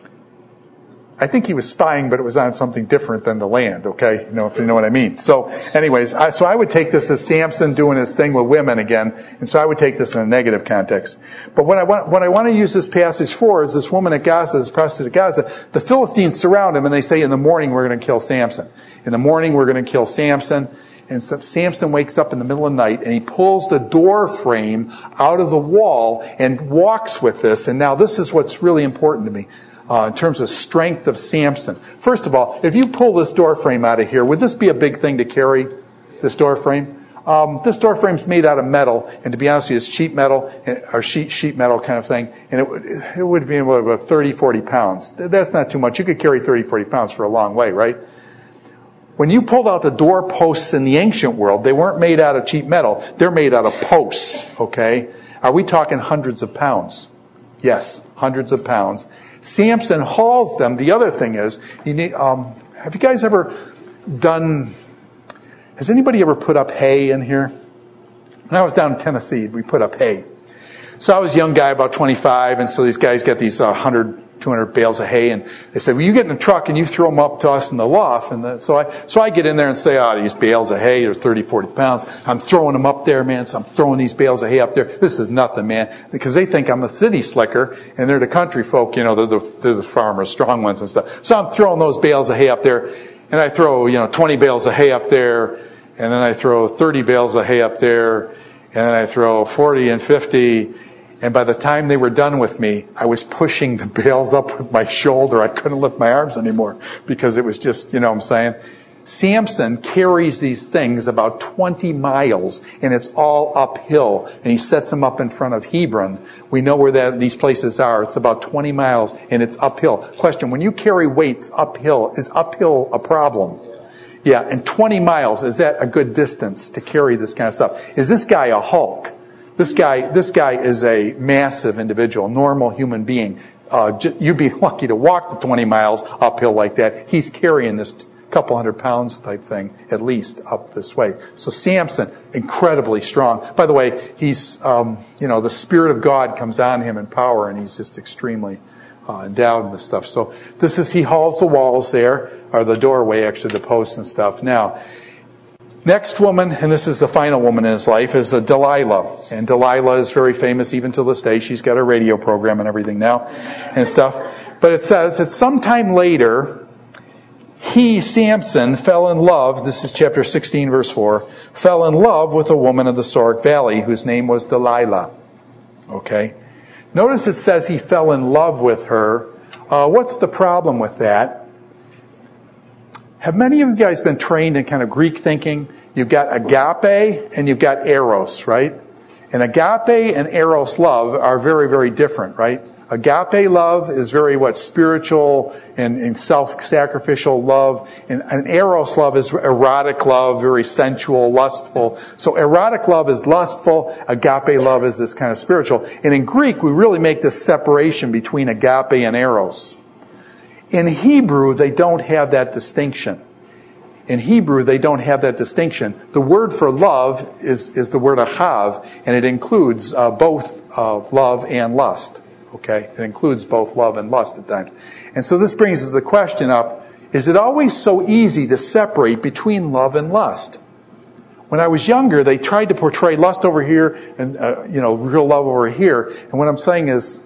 I think he was spying, but it was on something different than the land, okay? You know, if you know what I mean. So anyways, I, so I would take this as Samson doing his thing with women again, and so I would take this in a negative context. But what I want, what I want to use this passage for is this woman at Gaza, this prostitute at Gaza, the Philistines surround him, and they say, in the morning we're going to kill Samson. In the morning we're going to kill Samson. And so Samson wakes up in the middle of the night, and he pulls the door frame out of the wall and walks with this. And now this is what's really important to me. Uh, in terms of strength of Samson. First of all, if you pull this door frame out of here, would this be a big thing to carry, this door frame? Um, this door frame's made out of metal, and to be honest with you, it's cheap metal, or sheet, sheet metal kind of thing, and it would, it would be about thirty, forty pounds. That's not too much. You could carry thirty, forty pounds for a long way, right? When you pulled out the door posts in the ancient world, they weren't made out of cheap metal. They're made out of posts, okay? Are we talking hundreds of pounds? Yes, hundreds of pounds. Samson hauls them. The other thing is, you need, um, have you guys ever done, has anybody ever put up hay in here? When I was down in Tennessee, we put up hay. So I was a young guy, about twenty-five, and so these guys got these uh, one hundred, two hundred bales of hay, and they said, well, you get in a truck and you throw them up to us in the loft. And the, so I so I get in there and say, oh, these bales of hay are thirty, forty pounds. I'm throwing them up there, man. So I'm throwing these bales of hay up there. This is nothing, man. Because they think I'm a city slicker, and they're the country folk, you know, they're the, they're the farmers, strong ones and stuff. So I'm throwing those bales of hay up there, and I throw, you know, twenty bales of hay up there, and then I throw thirty bales of hay up there, and then I throw forty and fifty. And by the time they were done with me, I was pushing the bales up with my shoulder. I couldn't lift my arms anymore because it was just, you know what I'm saying? Samson carries these things about twenty miles, and it's all uphill. And he sets them up in front of Hebron. We know where that, these places are. It's about twenty miles, and it's uphill. Question, when you carry weights uphill, is uphill a problem? Yeah, and twenty miles, is that a good distance to carry this kind of stuff? Is this guy a Hulk? This guy, this guy is a massive individual, normal human being. Uh, j- you'd be lucky to walk the twenty miles uphill like that. He's carrying this t- couple hundred pounds type thing, at least, up this way. So Samson, incredibly strong. By the way, he's, um, you know, the Spirit of God comes on him in power, and he's just extremely uh, endowed in this stuff. So this is, he hauls the walls there, or the doorway, actually, the posts and stuff. Now, next woman, and this is the final woman in his life, is a Delilah. And Delilah is very famous even to this day. She's got a radio program and everything now and stuff. But it says that sometime later, he, Samson, fell in love, this is chapter sixteen, verse four, fell in love with a woman of the Sorek Valley whose name was Delilah. Okay? Notice it says he fell in love with her. Uh, what's the problem with that? Have many of you guys been trained in kind of Greek thinking? You've got agape and you've got eros, right? And agape and eros love are very, very different, right? Agape love is very, what, spiritual and, and self-sacrificial love. And, and eros love is erotic love, very sensual, lustful. So erotic love is lustful. Agape love is this kind of spiritual. And in Greek, we really make this separation between agape and eros. In Hebrew, they don't have that distinction. In Hebrew, they don't have that distinction. The word for love is, is the word ahav, and it includes uh, both uh, love and lust. Okay? It includes both love and lust at times. And so this brings us the question up, is it always so easy to separate between love and lust? When I was younger, they tried to portray lust over here and, uh, you know, real love over here. And what I'm saying is,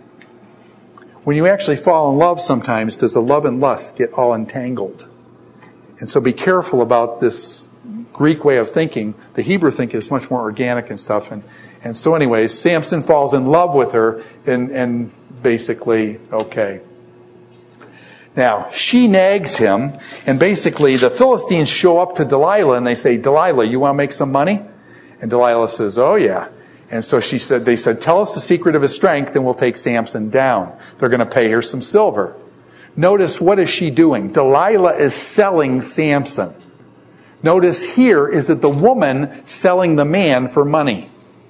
when you actually fall in love sometimes, does the love and lust get all entangled? And so be careful about this Greek way of thinking. The Hebrew thinking is much more organic and stuff. And, and so anyways, Samson falls in love with her and, and basically, okay. Now, she nags him, and basically the Philistines show up to Delilah and they say, Delilah, you want to make some money? And Delilah says, oh yeah. And so she said, they said, tell us the secret of his strength and we'll take Samson down. They're going to pay her some silver. Notice, what is she doing? Delilah is selling Samson. Notice here, is it the woman selling the man for money?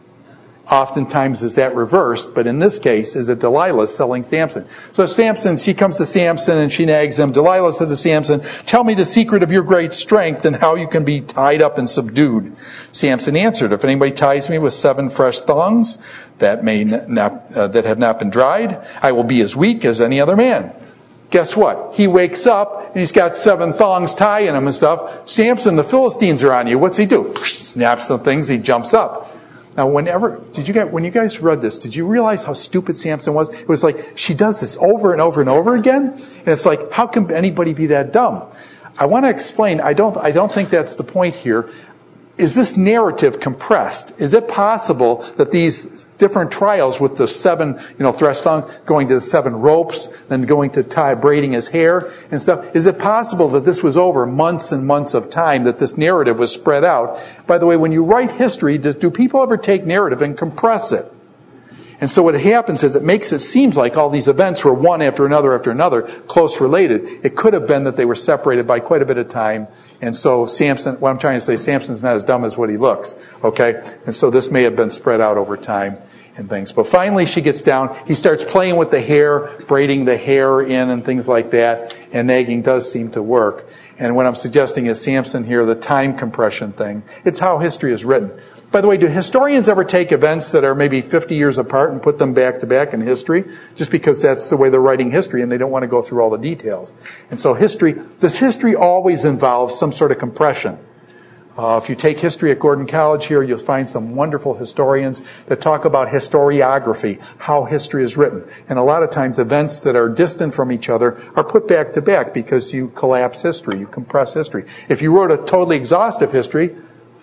Oftentimes is that reversed, but in this case, is it Delilah selling Samson? So Samson, she comes to Samson and she nags him. Delilah said to Samson, tell me the secret of your great strength and how you can be tied up and subdued. Samson answered, if anybody ties me with seven fresh thongs that may not, uh, that have not been dried, I will be as weak as any other man. Guess what? He wakes up and he's got seven thongs tying him and stuff. Samson, the Philistines are on you. What's he do? Snaps the things, he jumps up. Now, whenever, did you guys, when you guys read this, did you realize how stupid Samson was? It was like, she does this over and over and over again. And it's like, how can anybody be that dumb? I want to explain, I don't, I don't think that's the point here. Is this narrative compressed? Is it possible that these different trials with the seven, you know, thresh thongs, going to the seven ropes, then going to tie, braiding his hair and stuff, is it possible that this was over months and months of time, that this narrative was spread out? By the way, when you write history, does, do people ever take narrative and compress it? And so what happens is it makes it seem like all these events were one after another after another, close related. It could have been that they were separated by quite a bit of time. And so Samson, what I'm trying to say, Samson's not as dumb as what he looks. Okay? And so this may have been spread out over time and things. But finally she gets down. He starts playing with the hair, braiding the hair in and things like that. And nagging does seem to work. And what I'm suggesting is Samson here, the time compression thing. It's how history is written. By the way, do historians ever take events that are maybe fifty years apart and put them back to back in history? Just because that's the way they're writing history and they don't want to go through all the details. And so history, this history always involves some sort of compression. Uh, if you take history at Gordon College here, you'll find some wonderful historians that talk about historiography, how history is written. And a lot of times events that are distant from each other are put back to back because you collapse history, you compress history. If you wrote a totally exhaustive history,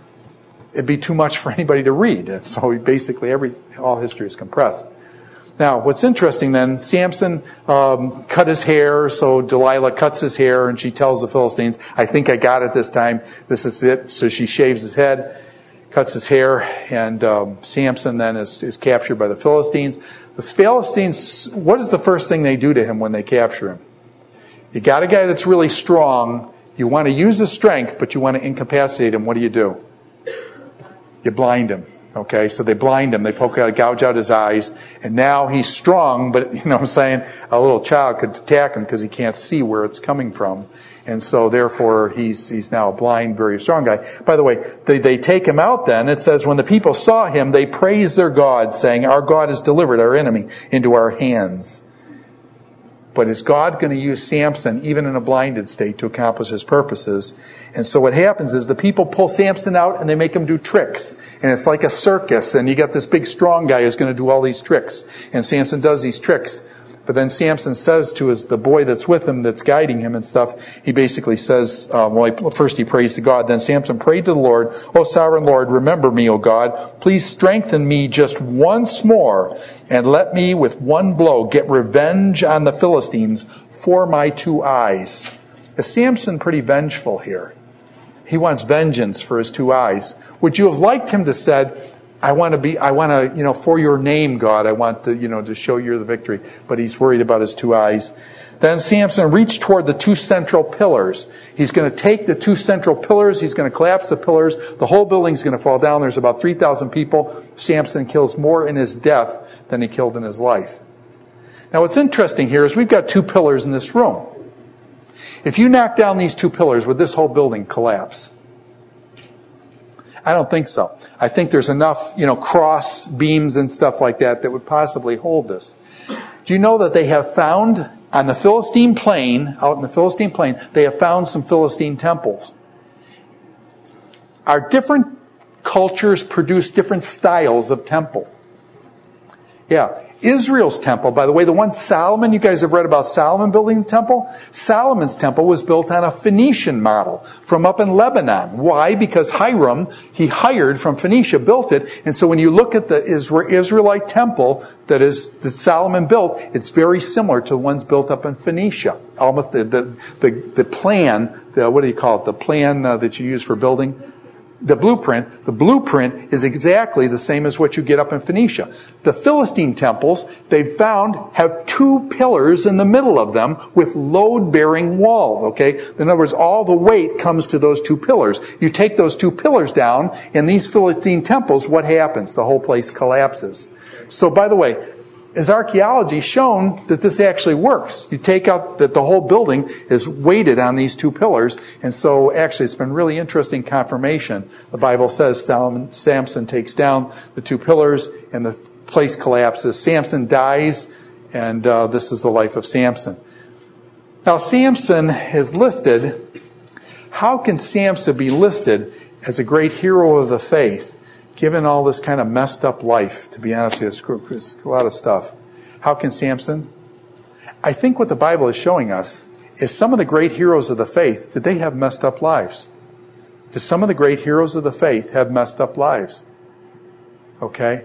it'd be too much for anybody to read. And so basically every all history is compressed. Now, what's interesting then, Samson um, cut his hair, so Delilah cuts his hair, and she tells the Philistines, I think I got it this time. This is it. So she shaves his head, cuts his hair, and um, Samson then is, is captured by the Philistines. The Philistines, what is the first thing they do to him when they capture him? You got a guy that's really strong. You want to use his strength, but you want to incapacitate him. What do you do? You blind him. Okay, so they blind him, they poke out, gouge out his eyes, and now he's strong, but, you know what I'm saying, a little child could attack him because he can't see where it's coming from. And so therefore he's he's now a blind, very strong guy. By the way, they, they take him out then. It says, when the people saw him, they praised their God, saying, our God has delivered our enemy into our hands. But is God going to use Samson, even in a blinded state, to accomplish his purposes? And so what happens is the people pull Samson out and they make him do tricks. And it's like a circus. And you got this big strong guy who's going to do all these tricks. And Samson does these tricks. But then Samson says to his the boy that's with him, that's guiding him and stuff, he basically says, um, well, he, first he prays to God. Then Samson prayed to the Lord, O sovereign Lord, remember me, O God. Please strengthen me just once more, and let me with one blow get revenge on the Philistines for my two eyes. Is Samson pretty vengeful here? He wants vengeance for his two eyes. Would you have liked him to said, I want to be, I want to, you know, for your name, God, I want to, you know, to show you the victory. But he's worried about his two eyes. Then Samson reached toward the two central pillars. He's going to take the two central pillars. He's going to collapse the pillars. The whole building's going to fall down. There's about three thousand people. Samson kills more in his death than he killed in his life. Now what's interesting here is we've got two pillars in this room. If you knock down these two pillars, would this whole building collapse? I don't think so. I think there's enough, you know, cross beams and stuff like that that would possibly hold this. Do you know that they have found on the Philistine plain, out in the Philistine plain, they have found some Philistine temples. Our different cultures produce different styles of temple. Yeah. Israel's temple, by the way, the one Solomon, you guys have read about Solomon building the temple? Solomon's temple was built on a Phoenician model from up in Lebanon. Why? Because Hiram, he hired from Phoenicia, built it. And so when you look at the Israelite temple that is that Solomon built, it's very similar to the ones built up in Phoenicia. Almost the the the, the plan, the, what do you call it? The plan uh, that you use for building. The blueprint, the blueprint is exactly the same as what you get up in Phoenicia. The Philistine temples, they've found, have two pillars in the middle of them with load-bearing wall, okay? In other words, all the weight comes to those two pillars. You take those two pillars down, in these Philistine temples, what happens? The whole place collapses. So, by the way, has archaeology shown that this actually works? You take out that the whole building is weighted on these two pillars, and so actually it's been really interesting confirmation. The Bible says Solomon, Samson takes down the two pillars and the place collapses. Samson dies, and uh, this is the life of Samson. Now Samson is listed. How can Samson be listed as a great hero of the faith, given all this kind of messed up life? To be honest with you, it's a lot of stuff. How can Samson? I think what the Bible is showing us is some of the great heroes of the faith, did they have messed up lives? Did some of the great heroes of the faith have messed up lives? Okay?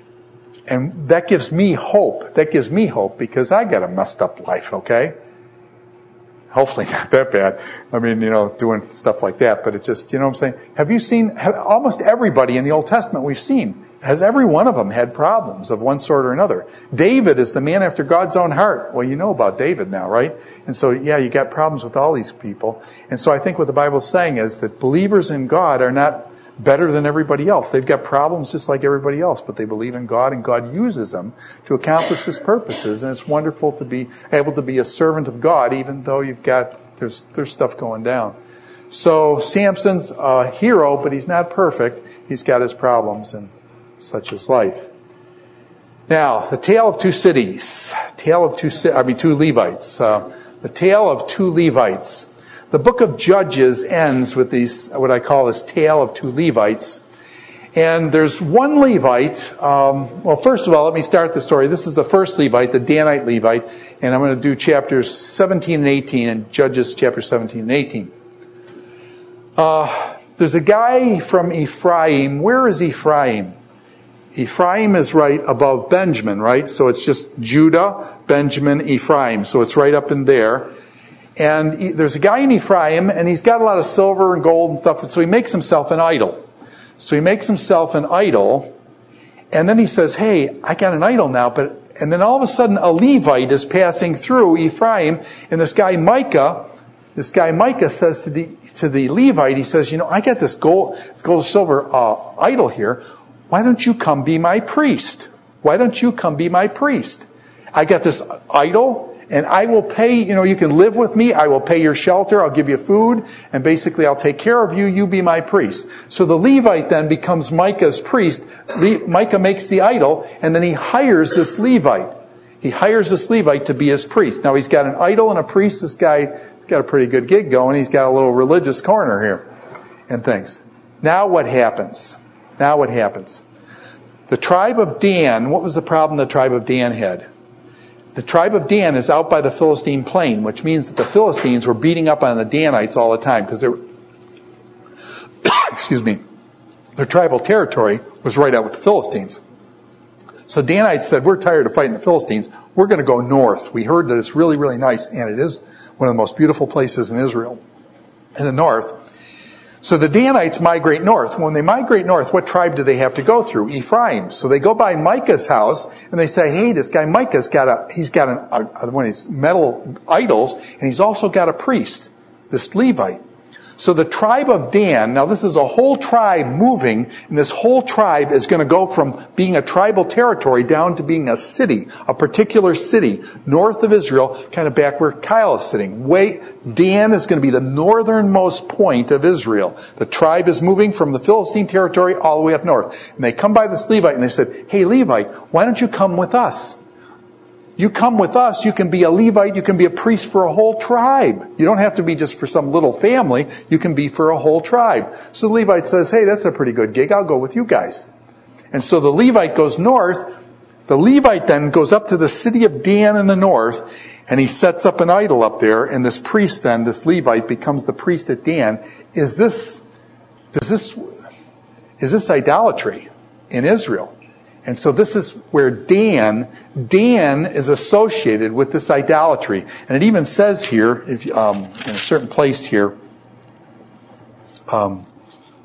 And that gives me hope. That gives me hope because I got a messed up life, okay? Hopefully not that bad. I mean, you know, doing stuff like that. But it just, you know what I'm saying? Have you seen, have, almost everybody in the Old Testament we've seen, has every one of them had problems of one sort or another? David is the man after God's own heart. Well, you know about David now, right? And so, yeah, you got problems with all these people. And so I think what the Bible's saying is that believers in God are not better than everybody else. They've got problems just like everybody else, but they believe in God, and God uses them to accomplish His purposes. And it's wonderful to be able to be a servant of God, even though you've got, there's, there's stuff going down. So Samson's a hero, but he's not perfect. He's got his problems, and such is life. Now, the tale of two cities. Tale of two, I mean, two Levites. Uh, the tale of two Levites. The book of Judges ends with these, what I call this tale of two Levites. And there's one Levite. Um, well, first of all, let me start the story. This is the first Levite, the Danite Levite. And I'm going to do chapters seventeen and eighteen, and Judges chapter seventeen and eighteen. Uh, there's a guy from Ephraim. Where is Ephraim? Ephraim is right above Benjamin, right? So it's just Judah, Benjamin, Ephraim. So it's right up in there. And he, there's a guy in Ephraim, and he's got a lot of silver and gold and stuff, so he makes himself an idol. So he makes himself an idol, and then he says, hey, I got an idol now, but, and then all of a sudden a Levite is passing through Ephraim, and this guy Micah, this guy Micah says to the, to the Levite, he says, you know, I got this gold, this gold silver uh, idol here. Why don't you come be my priest? Why don't you come be my priest? I got this idol, and I will pay, you know, you can live with me. I will pay your shelter. I'll give you food. And basically, I'll take care of you. You be my priest. So the Levite then becomes Micah's priest. Le- Micah makes the idol, and then he hires this Levite. He hires this Levite to be his priest. Now, he's got an idol and a priest. This guy's got a pretty good gig going. He's got a little religious corner here and things. Now what happens? Now what happens? The tribe of Dan, what was the problem the tribe of Dan had? The tribe of Dan is out by the Philistine plain, which means that the Philistines were beating up on the Danites all the time because they're, excuse me, their tribal territory was right out with the Philistines. So Danites said, we're tired of fighting the Philistines. We're going to go north. We heard that it's really, really nice, and it is one of the most beautiful places in Israel, in the north. So the Danites migrate north. When they migrate north, what tribe do they have to go through? Ephraim. So they go by Micah's house, and they say, hey, this guy Micah's got a, he's got an, a, one of his metal idols, and he's also got a priest, this Levite. So the tribe of Dan, now this is a whole tribe moving, and this whole tribe is going to go from being a tribal territory down to being a city, a particular city, north of Israel, kind of back where Kyle is sitting. Way, Dan is going to be the northernmost point of Israel. The tribe is moving from the Philistine territory all the way up north. And they come by this Levite, and they said, hey, Levite, why don't you come with us? You come with us, you can be a Levite, you can be a priest for a whole tribe. You don't have to be just for some little family, you can be for a whole tribe. So the Levite says, hey, that's a pretty good gig, I'll go with you guys. And so the Levite goes north, The Levite then goes up to the city of Dan in the north, and he sets up an idol up there, and this priest then, this Levite, becomes the priest at Dan. Is this, does this, is this idolatry in Israel? And so this is where Dan, Dan is associated with this idolatry. And it even says here, if, um, in a certain place here, um,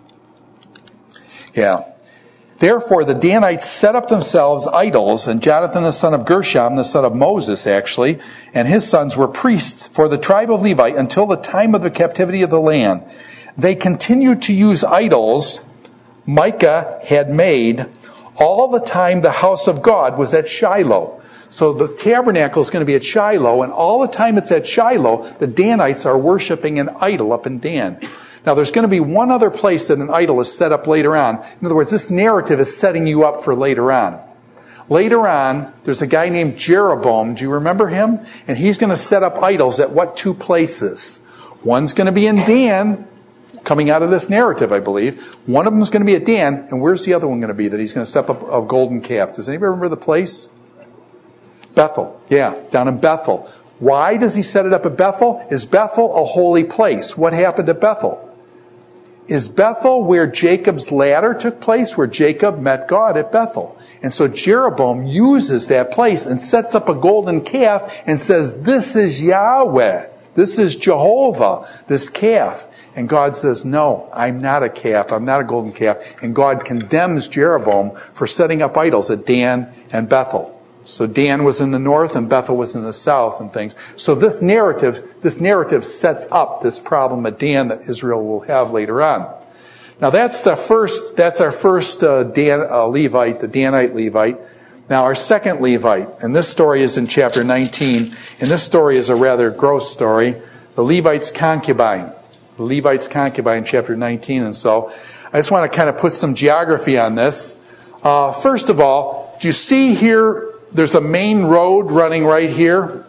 yeah, therefore the Danites set up themselves idols, and Jonathan the son of Gershom, the son of Moses actually, and his sons were priests for the tribe of Levi until the time of the captivity of the land. They continued to use idols Micah had made all the time the house of God was at Shiloh. So the tabernacle is going to be at Shiloh, and all the time it's at Shiloh, the Danites are worshiping an idol up in Dan. Now, there's going to be one other place that an idol is set up later on. In other words, this narrative is setting you up for later on. Later on, there's a guy named Jeroboam. Do you remember him? And he's going to set up idols at what two places? One's going to be in Dan, coming out of this narrative, I believe. One of them is going to be at Dan, and where's the other one going to be that he's going to set up a golden calf? Does anybody remember the place? Bethel. Yeah, down in Bethel. Why does he set it up at Bethel? Is Bethel a holy place? What happened at Bethel? Is Bethel where Jacob's ladder took place, where Jacob met God at Bethel? And so Jeroboam uses that place and sets up a golden calf and says, this is Yahweh. This is Jehovah, this calf. And God says, no, I'm not a calf. I'm not a golden calf. And God condemns Jeroboam for setting up idols at Dan and Bethel. So Dan was in the north and Bethel was in the south and things. So this narrative, this narrative sets up this problem at Dan that Israel will have later on. Now that's the first, that's our first uh, Dan, uh, Levite, the Danite Levite. Now our second Levite, and this story is in chapter nineteen, and this story is a rather gross story. The Levite's concubine. The Levite's concubine, chapter nineteen, and so I just want to kind of put some geography on this. Uh, first of all, do you see here, there's a main road running right here?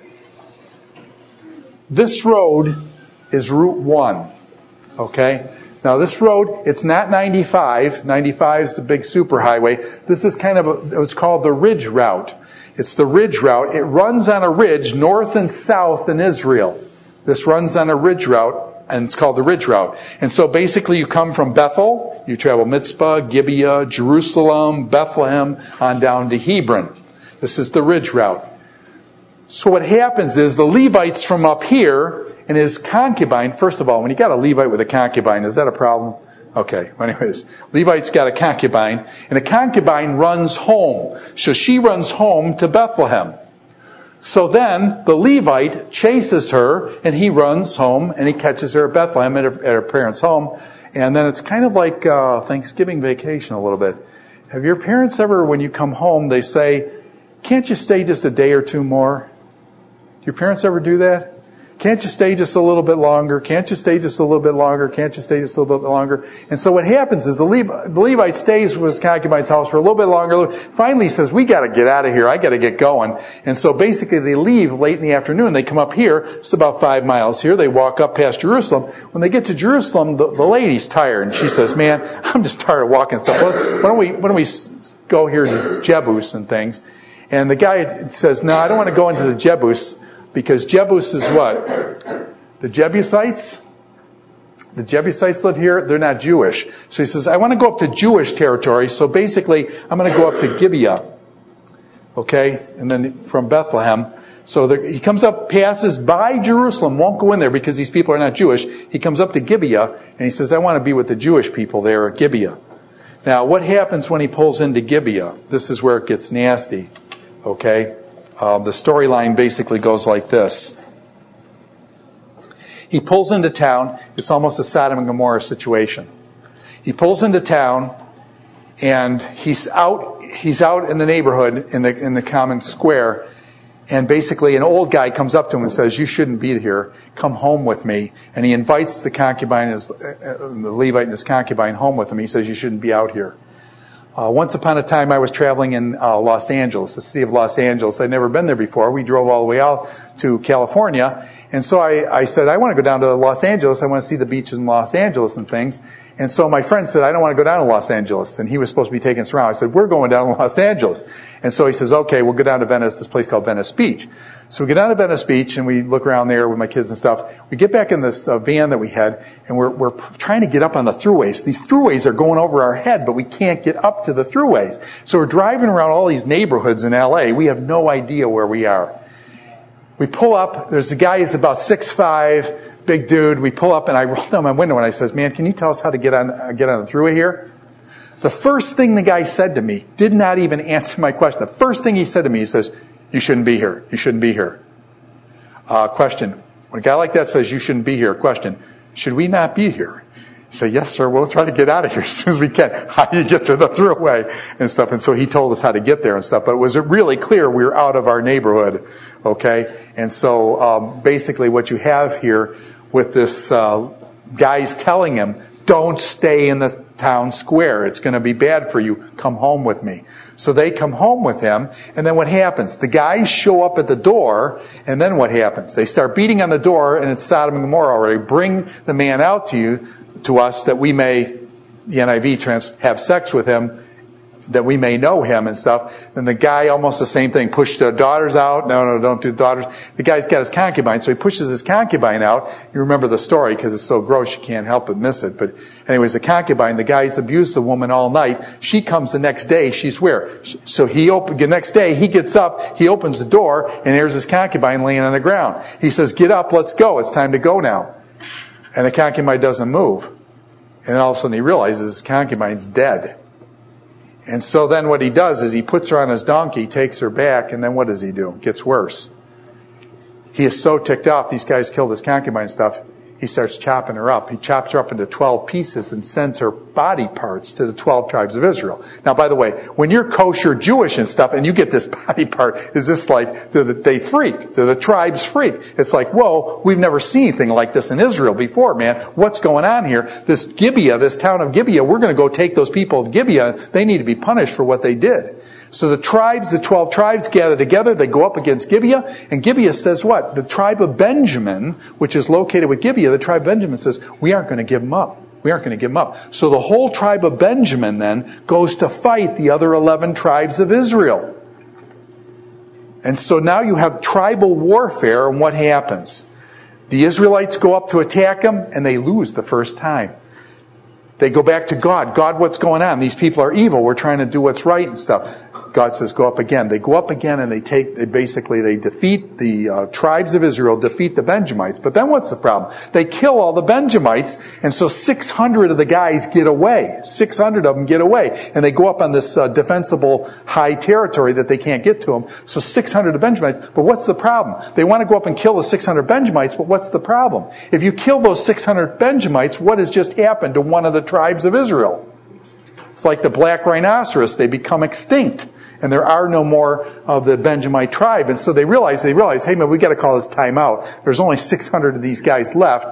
This road is Route one, okay? Now this road, it's not ninety-five. ninety-five is the big superhighway. This is kind of, a, it's called the Ridge Route. It's the Ridge Route. It runs on a ridge north and south in Israel. This runs on a ridge route, and it's called the Ridge Route. And so basically you come from Bethel, you travel Mitzpah, Gibeah, Jerusalem, Bethlehem, on down to Hebron. This is the Ridge Route. So what happens is the Levites from up here and his concubine, first of all, when you got a Levite with a concubine, is that a problem? Okay, anyways, Levite's got a concubine, and the concubine runs home. So she runs home to Bethlehem. So then the Levite chases her, and he runs home, and he catches her at Bethlehem at her, at her parents' home. And then it's kind of like uh, Thanksgiving vacation a little bit. Have your parents ever, when you come home, they say, can't you stay just a day or two more? Do your parents ever do that? Can't you stay just a little bit longer? Can't you stay just a little bit longer? Can't you stay just a little bit longer? And so what happens is the, Levi, the Levite stays with his concubine's house for a little bit longer. Finally he says, we got to get out of here. I got to get going. And so basically they leave late in the afternoon. They come up here. It's about five miles here. They walk up past Jerusalem. When they get to Jerusalem, the, the lady's tired. And she says, man, I'm just tired of walking stuff. Why don't we, why don't we go here to Jebus and things? And the guy says, no, I don't want to go into the Jebus. Because Jebus is what? The Jebusites? The Jebusites live here. They're not Jewish. So he says, I want to go up to Jewish territory. So basically, I'm going to go up to Gibeah. Okay? And then from Bethlehem. So the, he comes up, passes by Jerusalem, won't go in there because these people are not Jewish. He comes up to Gibeah, and he says, I want to be with the Jewish people there at Gibeah. Now, what happens when he pulls into Gibeah? This is where it gets nasty. Okay? Uh, the storyline basically goes like this. He pulls into town. It's almost a Sodom and Gomorrah situation. He pulls into town, and he's out. He's out in the neighborhood in the in the common square, and basically an old guy comes up to him and says, "You shouldn't be here. Come home with me." And he invites the concubine, his, uh, the Levite and his concubine, home with him. He says, "You shouldn't be out here." Uh, once upon a time, I was traveling in uh, Los Angeles, the city of Los Angeles. I'd never been there before. We drove all the way out to California. And so I, I said, I want to go down to Los Angeles. I want to see the beaches in Los Angeles and things. And so my friend said, I don't want to go down to Los Angeles. And he was supposed to be taking us around. I said, we're going down to Los Angeles. And so he says, okay, we'll go down to Venice, this place called Venice Beach. So we get down to Venice Beach and we look around there with my kids and stuff. We get back in this uh, van that we had and we're, we're trying to get up on the throughways. These throughways are going over our head, but we can't get up to the throughways. So we're driving around all these neighborhoods in L A. We have no idea where we are. We pull up. There's a guy who's about six five. Big dude. We pull up and I roll down my window and I says, man, can you tell us how to get on uh, get on the thruway here? The first thing the guy said to me did not even answer my question. The first thing he said to me, he says, you shouldn't be here. You shouldn't be here. Uh, question. When a guy like that says you shouldn't be here, question, should we not be here? He said, yes, sir, we'll try to get out of here as soon as we can. How do you get to the thruway and stuff? And so he told us how to get there and stuff. But it was really clear we were out of our neighborhood, okay? And so um, basically what you have here with this uh, guy's telling him, don't stay in the town square. It's going to be bad for you. Come home with me. So they come home with him, and then what happens? The guys show up at the door, and then what happens? They start beating on the door, and it's Sodom and Gomorrah already. Bring the man out to you, to us, that we may, the N I V trans, have sex with him, that we may know him and stuff. Then the guy, almost the same thing, pushed the daughters out. No, no, don't do daughters. The guy's got his concubine, so he pushes his concubine out. You remember the story because it's so gross you can't help but miss it. But anyways, the concubine, the guy's abused the woman all night. She comes the next day. She's where? So he open, the next day, he gets up, he opens the door, and there's his concubine laying on the ground. He says, get up, let's go. It's time to go now. And the concubine doesn't move. And then all of a sudden he realizes his concubine's dead. And so then what he does is he puts her on his donkey, takes her back, and then what does he do? It gets worse. He is so ticked off, these guys killed his concubine and stuff, he starts chopping her up. He chops her up into twelve pieces and sends her body parts to the twelve tribes of Israel. Now, by the way, when you're kosher Jewish and stuff and you get this body part, is this like, do they freak? Do the tribes freak? It's like, whoa, we've never seen anything like this in Israel before, man. What's going on here? This Gibeah, this town of Gibeah, we're going to go take those people of Gibeah. They need to be punished for what they did. So the tribes, the twelve tribes gather together, they go up against Gibeah, and Gibeah says what? The tribe of Benjamin, which is located with Gibeah, the tribe of Benjamin says, we aren't going to give them up. We aren't going to give them up. So the whole tribe of Benjamin then goes to fight the other eleven tribes of Israel. And so now you have tribal warfare, and what happens? The Israelites go up to attack them, and they lose the first time. They go back to God. God, what's going on? These people are evil. We're trying to do what's right and stuff. God says, go up again. They go up again and they take, they basically, they defeat the uh, tribes of Israel, defeat the Benjamites. But then what's the problem? They kill all the Benjamites, and so six hundred of the guys get away. six hundred of them get away. And they go up on this uh, defensible high territory that they can't get to them. So six hundred of the Benjamites. But what's the problem? They want to go up and kill the six hundred Benjamites, but what's the problem? If you kill those six hundred Benjamites, what has just happened to one of the tribes of Israel? It's like the black rhinoceros. They become extinct. And there are no more of the Benjamite tribe. And so they realize, they realize, hey man, we got to call this time out. There's only six hundred of these guys left.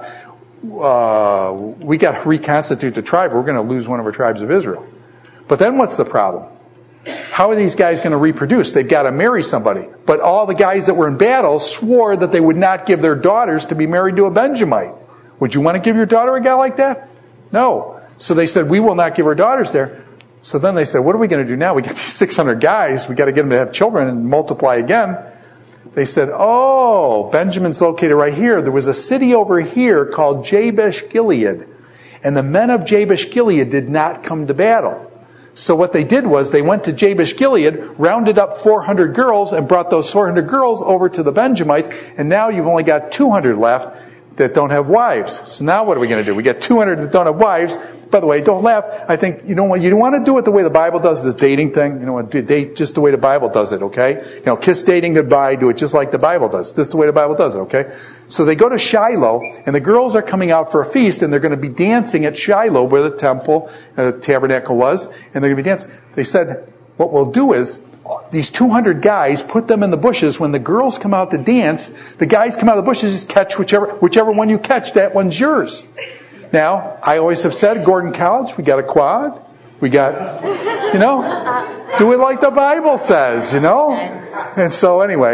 Uh, we got to reconstitute the tribe. We're going to lose one of our tribes of Israel. But then what's the problem? How are these guys going to reproduce? They've got to marry somebody. But all the guys that were in battle swore that they would not give their daughters to be married to a Benjamite. Would you want to give your daughter a guy like that? No. So they said, we will not give our daughters there. So then they said, what are we going to do now? We got these six hundred guys. We got to get them to have children and multiply again. They said, oh, Benjamin's located right here. There was a city over here called Jabesh Gilead. And the men of Jabesh Gilead did not come to battle. So what they did was they went to Jabesh Gilead, rounded up four hundred girls, and brought those four hundred girls over to the Benjamites. And now you've only got two hundred left that don't have wives. So now what are we going to do? We got two hundred that don't have wives. By the way, don't laugh. I think you know what you want to do it the way the Bible does this dating thing. You know what? Date just the way the Bible does it. Okay. You know, kiss dating goodbye. Do it just like the Bible does. This is the way the Bible does it. Okay. So they go to Shiloh, and the girls are coming out for a feast, and they're going to be dancing at Shiloh, where the temple, uh, the tabernacle was, and they're going to be dancing. They said, what we'll do is, these two hundred guys, put them in the bushes. When the girls come out to dance, the guys come out of the bushes, just catch whichever whichever one you catch, that one's yours. Now, I always have said, Gordon College, we got a quad. We got, you know, do it like the Bible says, you know. And so anyways,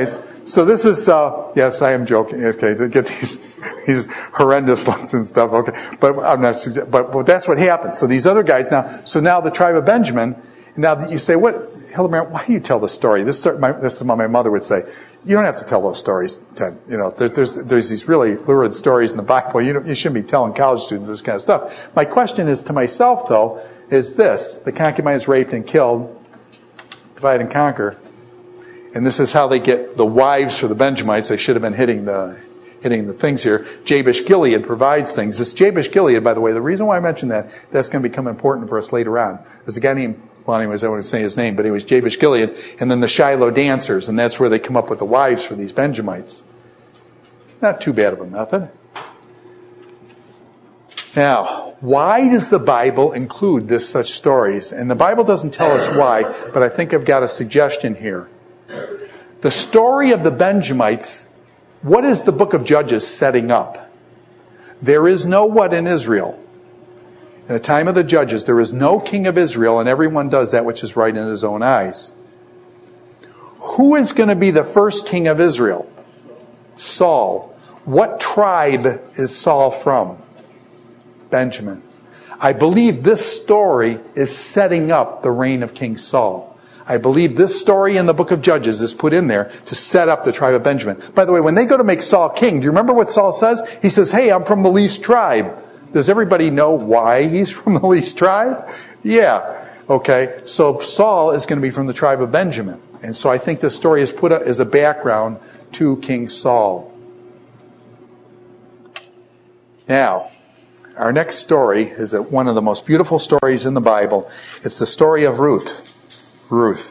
So this is, uh, yes, I am joking. Okay, to get these, these horrendous looks and stuff. Okay, but I'm not, but, but that's what happened. So these other guys now, so now the tribe of Benjamin, now that you say, what, Hildebrand, why do you tell this story? This, story, my, this is what my mother would say. You don't have to tell those stories, Ted. You know, there, there's, there's these really lurid stories in the Bible. You don't, you shouldn't be telling college students this kind of stuff. My question is to myself, though, is this. The concubine is raped and killed, divide and conquer. And this is how they get the wives for the Benjamites. They should have been hitting the hitting the things here. Jabesh Gilead provides things. This Jabesh Gilead, by the way, the reason why I mentioned that, that's going to become important for us later on. There's a guy named, well, anyways, I wouldn't say his name, but anyways, Jabesh Gilead, and then the Shiloh dancers, and that's where they come up with the wives for these Benjamites. Not too bad of a method. Now, why does the Bible include this such stories? And the Bible doesn't tell us why, but I think I've got a suggestion here. The story of the Benjamites, what is the book of Judges setting up? There is no what in Israel. In the time of the Judges, there is no king of Israel, and everyone does that which is right in his own eyes. Who is going to be the first king of Israel? Saul. What tribe is Saul from? Benjamin. I believe this story is setting up the reign of King Saul. I believe this story in the book of Judges is put in there to set up the tribe of Benjamin. By the way, when they go to make Saul king, do you remember what Saul says? He says, hey, I'm from the least tribe. Does everybody know why he's from the least tribe? Yeah. Okay. So Saul is going to be from the tribe of Benjamin. And so I think this story is put as a background to King Saul. Now, our next story is one of the most beautiful stories in the Bible. It's the story of Ruth. Ruth.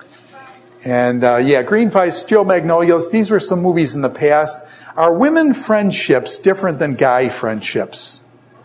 And, uh, yeah, Green Five, Steel Magnolias, these were some movies in the past. Are women friendships different than guy friendships?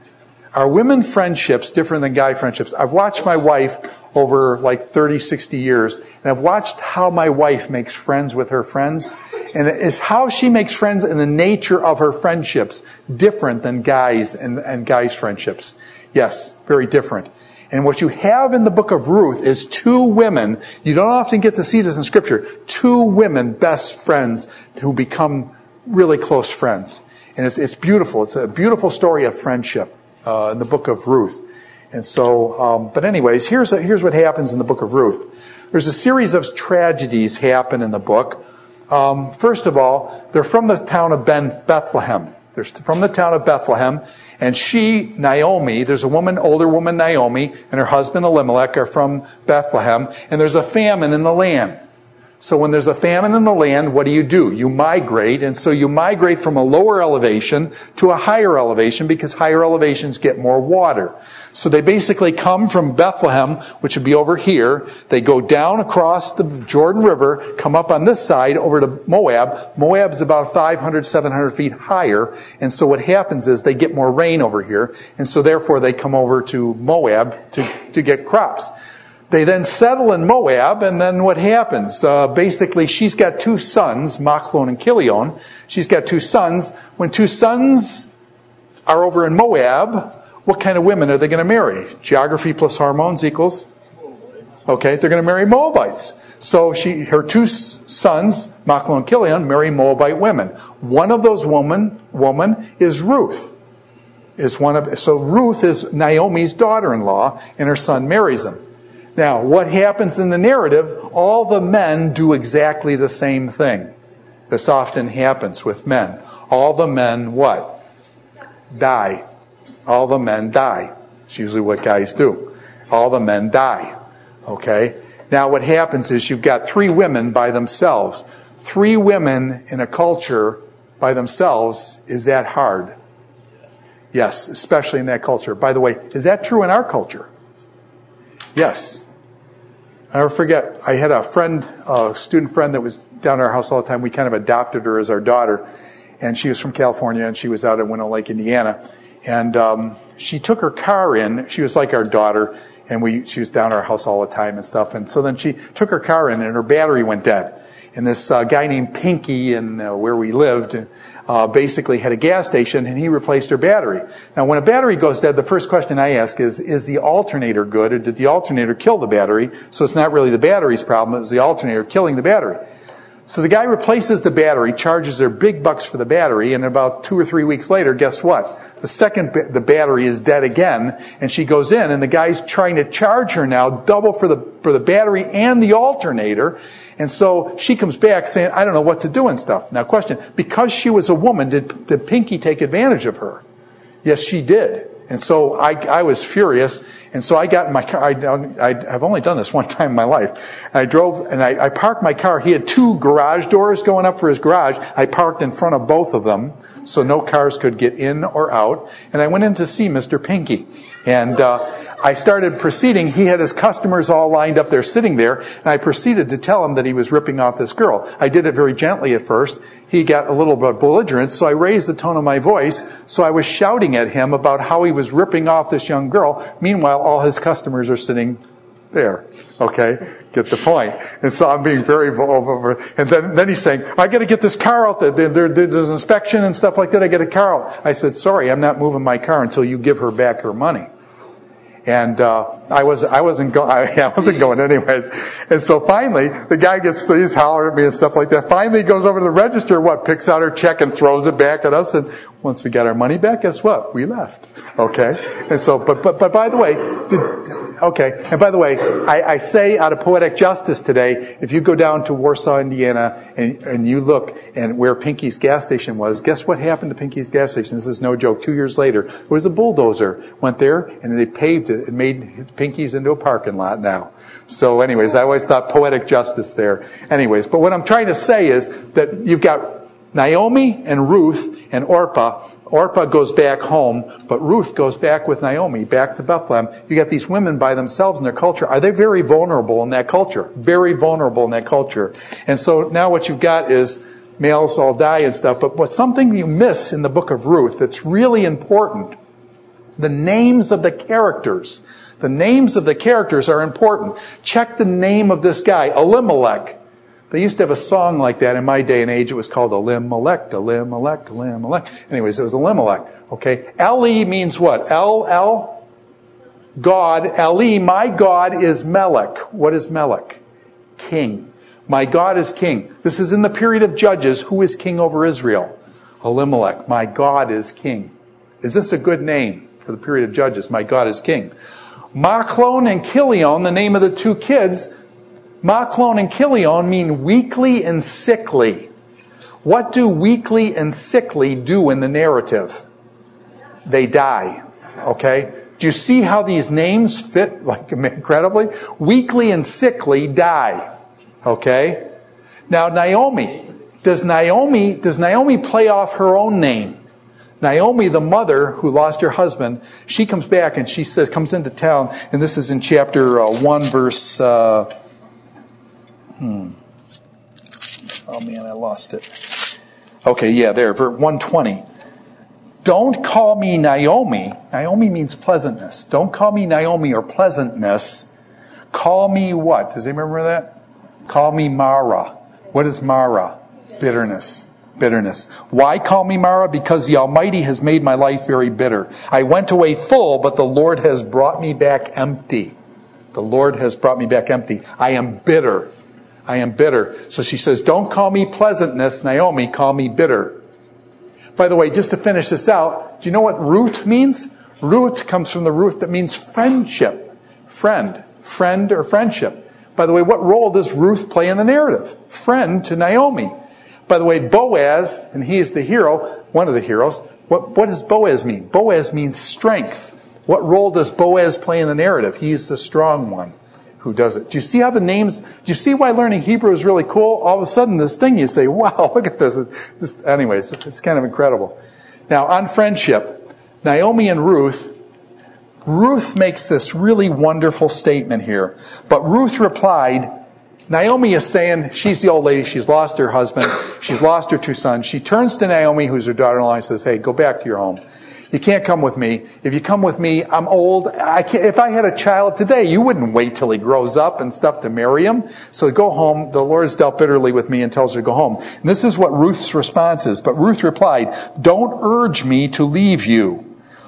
Are women friendships different than guy friendships? I've watched my wife over like thirty, sixty years, and I've watched how my wife makes friends with her friends. And it's how she makes friends and the nature of her friendships different than guys and, and guys' friendships. Yes, very different. And what you have in the book of Ruth is two women, you don't often get to see this in Scripture, two women, best friends, who become really close friends. And it's, it's beautiful. It's a beautiful story of friendship uh, in the book of Ruth. And so, um, but anyways, here's, a, here's what happens in the book of Ruth. There's a series of tragedies happen in the book. Um, first of all, they're from the town of Ben Bethlehem. They're from the town of Bethlehem. And she, Naomi, there's a woman, older woman, Naomi, and her husband Elimelech are from Bethlehem. And there's a famine in the land. So when there's a famine in the land, what do you do? You migrate. And so you migrate from a lower elevation to a higher elevation because higher elevations get more water. So they basically come from Bethlehem, which would be over here. They go down across the Jordan River, come up on this side over to Moab. Moab is about five hundred, seven hundred feet higher. And so what happens is they get more rain over here. And so therefore they come over to Moab to, to get crops. They then settle in Moab, and then what happens? Uh, basically, she's got two sons, Machlon and Chilion. She's got two sons. When two sons are over in Moab, what kind of women are they going to marry? Geography plus hormones equals? Okay, they're going to marry Moabites. So she, her two sons, Machlon and Chilion, marry Moabite women. One of those woman, woman is Ruth. Is one of, so Ruth is Naomi's daughter-in-law, and her son marries him. Now, what happens in the narrative? All the men do exactly the same thing. This often happens with men. All the men, what? Die. All the men die. It's usually what guys do. All the men die. Okay? Now, what happens is you've got three women by themselves. Three women in a culture by themselves, is that hard? Yes, especially in that culture. By the way, is that true in our culture? Yes. I never forget, I had a friend, a student friend that was down at our house all the time. We kind of adopted her as our daughter. And she was from California, and she was out at Winnow Lake, Indiana. And um, she took her car in. She was like our daughter, and we she was down at our house all the time and stuff. And so then she took her car in, and her battery went dead. And this uh, guy named Pinky, in uh, where we lived, uh, basically had a gas station, and he replaced her battery. Now, when a battery goes dead, the first question I ask is, is the alternator good, or did the alternator kill the battery? So it's not really the battery's problem, it was the alternator killing the battery. So the guy replaces the battery, charges her big bucks for the battery, and about two or three weeks later, guess what? The second, ba- the battery is dead again, and she goes in, and the guy's trying to charge her now, double for the, for the battery and the alternator. And so she comes back saying, I don't know what to do and stuff. Now question, because she was a woman, did, did Pinky take advantage of her? Yes, she did. And so I, I was furious, and so I got in my car. I, I, I've only done this one time in my life. I drove, and I, I parked my car. He had two garage doors going up for his garage. I parked in front of both of them, so no cars could get in or out. And I went in to see Mister Pinky. And uh, I started proceeding. He had his customers all lined up there, sitting there, and I proceeded to tell him that he was ripping off this girl. I did it very gently at first. He got a little bit belligerent, so I raised the tone of my voice. So I was shouting at him about how he was ripping off this young girl. Meanwhile, all his customers are sitting there. Okay? Get the point. And so I'm being very vulnerable. And then, then he's saying, I got to get this car out there. There, there. There's inspection and stuff like that. I get a car out. I said, sorry, I'm not moving my car until you give her back her money. And uh, I was I wasn't going I wasn't going anyways. And so finally, the guy gets he's hollering at me and stuff like that. Finally, he goes over to the register, what picks out her check and throws it back at us. And once we got our money back, guess what? We left. Okay. And so, but but but by the way, did, okay. And by the way, I, I say out of poetic justice today, if you go down to Warsaw, Indiana, and and you look and where Pinky's gas station was, guess what happened to Pinky's gas station? This is no joke. Two years later, it was a bulldozer went there and they paved it. It made Pinky's into a parking lot now. So anyways, I always thought poetic justice there. Anyways, but what I'm trying to say is that you've got Naomi and Ruth and Orpah. Orpah goes back home, but Ruth goes back with Naomi, back to Bethlehem. You got these women by themselves in their culture. Are they very vulnerable in that culture? Very vulnerable in that culture. And so now what you've got is males all die and stuff, but what's something you miss in the book of Ruth that's really important, the names of the characters. The names of the characters are important. Check the name of this guy, Elimelech. They used to have a song like that in my day and age. It was called Elimelech, Elimelech, Elimelech. Anyways, it was Elimelech. Okay. Eli means what? El, El? God. Eli, my God is Melech. What is Melech? King. My God is king. This is in the period of Judges. Who is king over Israel? Elimelech. My God is king. Is this a good name for the period of Judges? My God is king. Machlon and Kilion, the name of the two kids, Machlon and Kilion mean weakly and sickly. What do weakly and sickly do in the narrative? They die. Okay? Do you see how these names fit like incredibly? Weakly and sickly die. Okay? Now Naomi. Does Naomi, does Naomi play off her own name? Naomi, the mother who lost her husband, she comes back and she says, comes into town, and this is in chapter uh, one, verse, uh, hmm. Oh man, I lost it. Okay, yeah, there, verse one twenty. Don't call me Naomi. Naomi means pleasantness. Don't call me Naomi or pleasantness. Call me what? Does anyone remember that? Call me Mara. What is Mara? Bitterness. Bitterness. Why call me Mara? Because the Almighty has made my life very bitter. I went away full, but the Lord has brought me back empty. The Lord has brought me back empty. I am bitter. I am bitter. So she says, don't call me pleasantness, Naomi, call me bitter. By the way, just to finish this out, do you know what Ruth means? Ruth comes from the root that means friendship. Friend. Friend or friendship. By the way, what role does Ruth play in the narrative? Friend to Naomi. By the way, Boaz, and he is the hero, one of the heroes. What, what does Boaz mean? Boaz means strength. What role does Boaz play in the narrative? He's the strong one who does it. Do you see how the names, do you see why learning Hebrew is really cool? All of a sudden this thing you say, wow, look at this. this anyways, it's kind of incredible. Now on friendship, Naomi and Ruth, Ruth makes this really wonderful statement here. But Ruth replied, Naomi is saying, she's the old lady, she's lost her husband, she's lost her two sons. She turns to Naomi, who's her daughter-in-law, and says, hey, go back to your home. You can't come with me. If you come with me, I'm old. I can't, if I had a child today, you wouldn't wait till he grows up and stuff to marry him. So go home. The Lord has dealt bitterly with me and tells her to go home. And this is what Ruth's response is. But Ruth replied, don't urge me to leave you.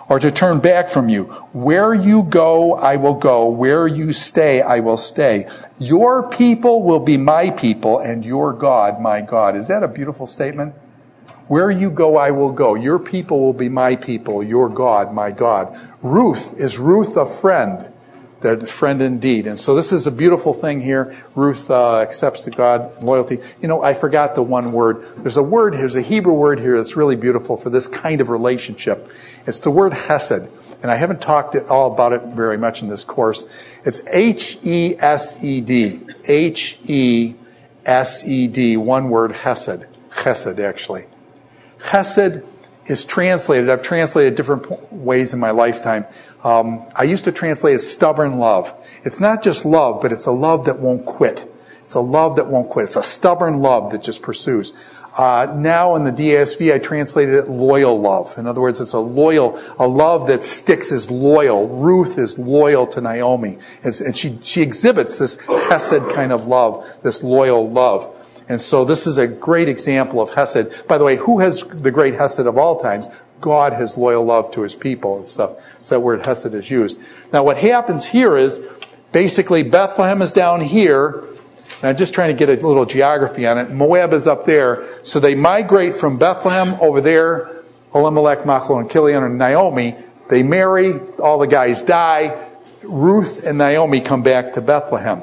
or to turn back from you. Where you go, I will go. Where you stay, I will stay. Your people will be my people, and your God, my God. Is that a beautiful statement? Where you go, I will go. Your people will be my people, your God, my God. Ruth, is Ruth a friend? The friend indeed. And so this is a beautiful thing here. Ruth uh, accepts the God loyalty. You know, I forgot the one word. There's a word, there's a Hebrew word here that's really beautiful for this kind of relationship. It's the word hesed. And I haven't talked at all about it very much in this course. It's H E S E D. H E S E D. One word, hesed. Chesed, actually. Chesed is translated, I've translated different ways in my lifetime. Um, I used to translate as stubborn love. It's not just love, but it's a love that won't quit. It's a love that won't quit. It's a stubborn love that just pursues. Uh, now in the D A S V, I translated it loyal love. In other words, it's a loyal, a love that sticks is loyal. Ruth is loyal to Naomi. It's, and she, she exhibits this chesed kind of love, this loyal love. And so this is a great example of hesed. By the way, who has the great hesed of all times? God has loyal love to his people and stuff. So that word hesed is used. Now what happens here is, basically Bethlehem is down here. And I'm just trying to get a little geography on it. Moab is up there. So they migrate from Bethlehem over there, Elimelech, Machlon, and Chilion, and Naomi. They marry, all the guys die. Ruth and Naomi come back to Bethlehem.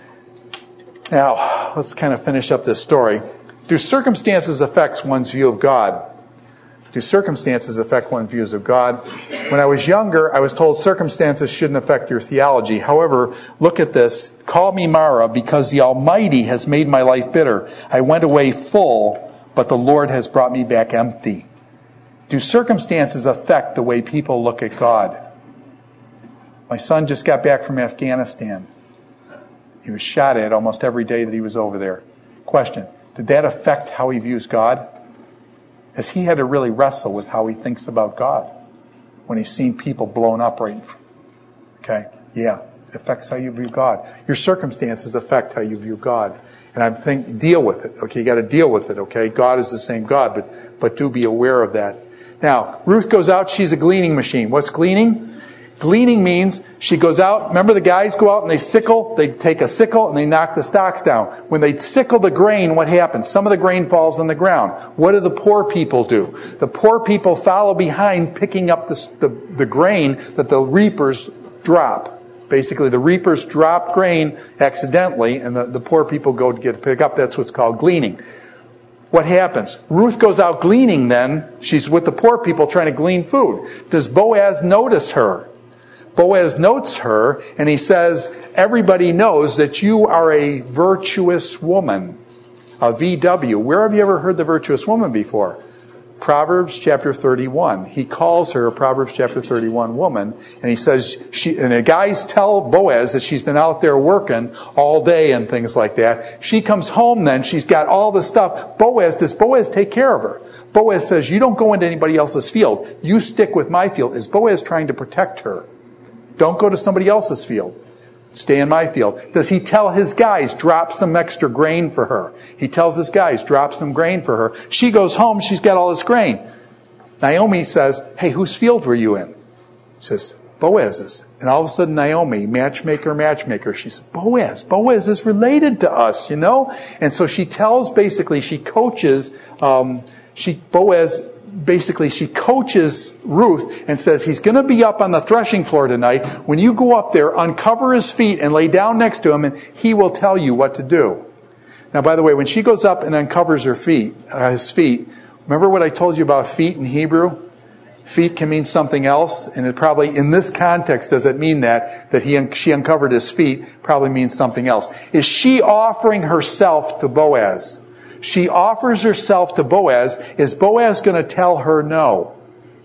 Now, let's kind of finish up this story. Do circumstances affect one's view of God? Do circumstances affect one's views of God? When I was younger, I was told circumstances shouldn't affect your theology. However, look at this. Call me Mara, because the Almighty has made my life bitter. I went away full, but the Lord has brought me back empty. Do circumstances affect the way people look at God? My son just got back from Afghanistan. He was shot at almost every day that he was over there. Question, did that affect how he views God? Has he had to really wrestle with how he thinks about God when he's seen people blown up right in front? Okay, yeah, it affects how you view God. Your circumstances affect how you view God. And I'm thinking, deal with it. Okay, you got to deal with it, okay? God is the same God, but, but do be aware of that. Now, Ruth goes out, she's a gleaning machine. What's gleaning? Gleaning means she goes out. Remember the guys go out and they sickle? They take a sickle and they knock the stalks down. When they sickle the grain, what happens? Some of the grain falls on the ground. What do the poor people do? The poor people follow behind picking up the, the, the grain that the reapers drop. Basically, the reapers drop grain accidentally and the, the poor people go to get pick up. That's what's called gleaning. What happens? Ruth goes out gleaning then. She's with the poor people trying to glean food. Does Boaz notice her? Boaz notes her, and he says, everybody knows that you are a virtuous woman, a V W. Where have you ever heard the virtuous woman before? Proverbs chapter thirty-one. He calls her a Proverbs chapter thirty-one woman, and he says, she, and the guys tell Boaz that she's been out there working all day and things like that. She comes home then, she's got all the stuff. Boaz, does Boaz take care of her? Boaz says, you don't go into anybody else's field. You stick with my field. Is Boaz trying to protect her? Don't go to somebody else's field. Stay in my field. Does he tell his guys, drop some extra grain for her? He tells his guys, drop some grain for her. She goes home, she's got all this grain. Naomi says, hey, whose field were you in? She says, Boaz's. And all of a sudden Naomi, matchmaker, matchmaker, she says, Boaz, Boaz is related to us, you know? And so she tells, basically, she coaches, um, she, Boaz, basically she coaches Ruth and says, he's going to be up on the threshing floor tonight. When you go up there, uncover his feet and lay down next to him, and he will tell you what to do. Now, by the way, when she goes up and uncovers her feet, uh, his feet, remember what I told you about feet in Hebrew? Feet can mean something else, and it probably, in this context, does it mean that, that he, she uncovered his feet, probably means something else. Is she offering herself to Boaz? She offers herself to Boaz. Is Boaz going to tell her no?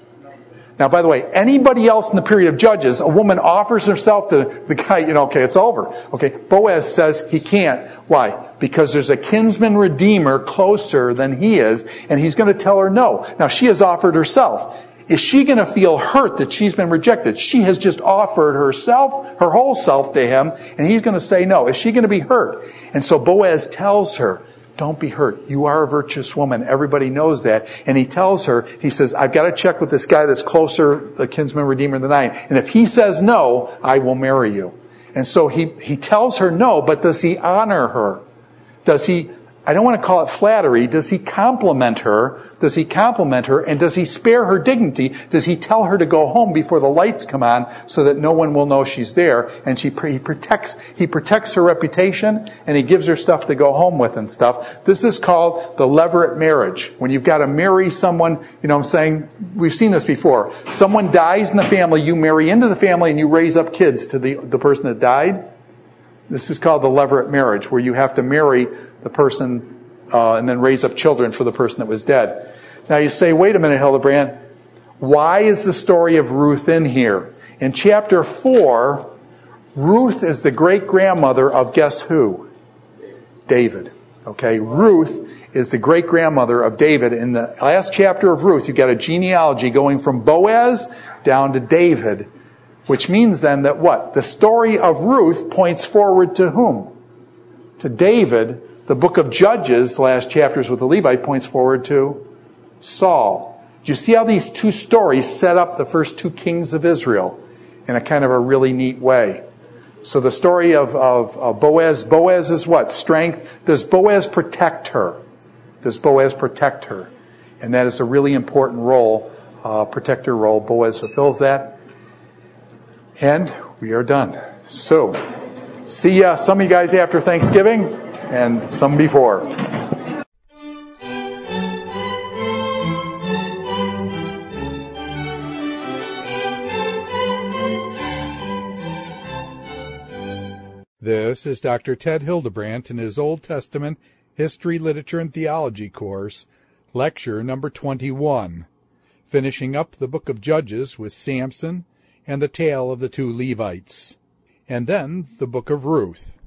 Now, by the way, anybody else in the period of Judges, a woman offers herself to the guy, you know, okay, it's over. Okay, Boaz says he can't. Why? Because there's a kinsman redeemer closer than he is, and he's going to tell her no. Now, she has offered herself. Is she going to feel hurt that she's been rejected? She has just offered herself, her whole self to him, and he's going to say no. Is she going to be hurt? And so Boaz tells her, Don't be hurt. You are a virtuous woman. Everybody knows that. And he tells her, he says, I've got to check with this guy that's closer, the kinsman redeemer than I am. And if he says no, I will marry you. And so he, he tells her no, but does he honor her? Does he, I don't want to call it flattery, does he compliment her? Does he compliment her? And does he spare her dignity? Does he tell her to go home before the lights come on so that no one will know she's there? And she, he protects, he protects her reputation, and he gives her stuff to go home with and stuff. This is called the levirate marriage. When you've got to marry someone, you know what I'm saying? We've seen this before. Someone dies in the family, you marry into the family, and you raise up kids to the, the person that died. This is called the levirate marriage, where you have to marry the person uh, and then raise up children for the person that was dead. Now you say, wait a minute, Hildebrand, why is the story of Ruth in here? In chapter four, Ruth is the great-grandmother of guess who? David. Okay, Ruth is the great-grandmother of David. In the last chapter of Ruth, you've got a genealogy going from Boaz down to David. Which means then that what? The story of Ruth points forward to whom? To David. The book of Judges, the last chapters with the Levite, points forward to Saul. Do you see how these two stories set up the first two kings of Israel in a kind of a really neat way? So the story of, of, of Boaz, Boaz is what? Strength. Does Boaz protect her? Does Boaz protect her? And that is a really important role, uh, protector role. Boaz fulfills that. And we are done. So, see uh, some of you guys after Thanksgiving and some before. This is Doctor Ted Hildebrandt in his Old Testament History, Literature, and Theology course, lecture number twenty-one, finishing up the book of Judges with Samson and the tale of the two Levites, and then the book of Ruth.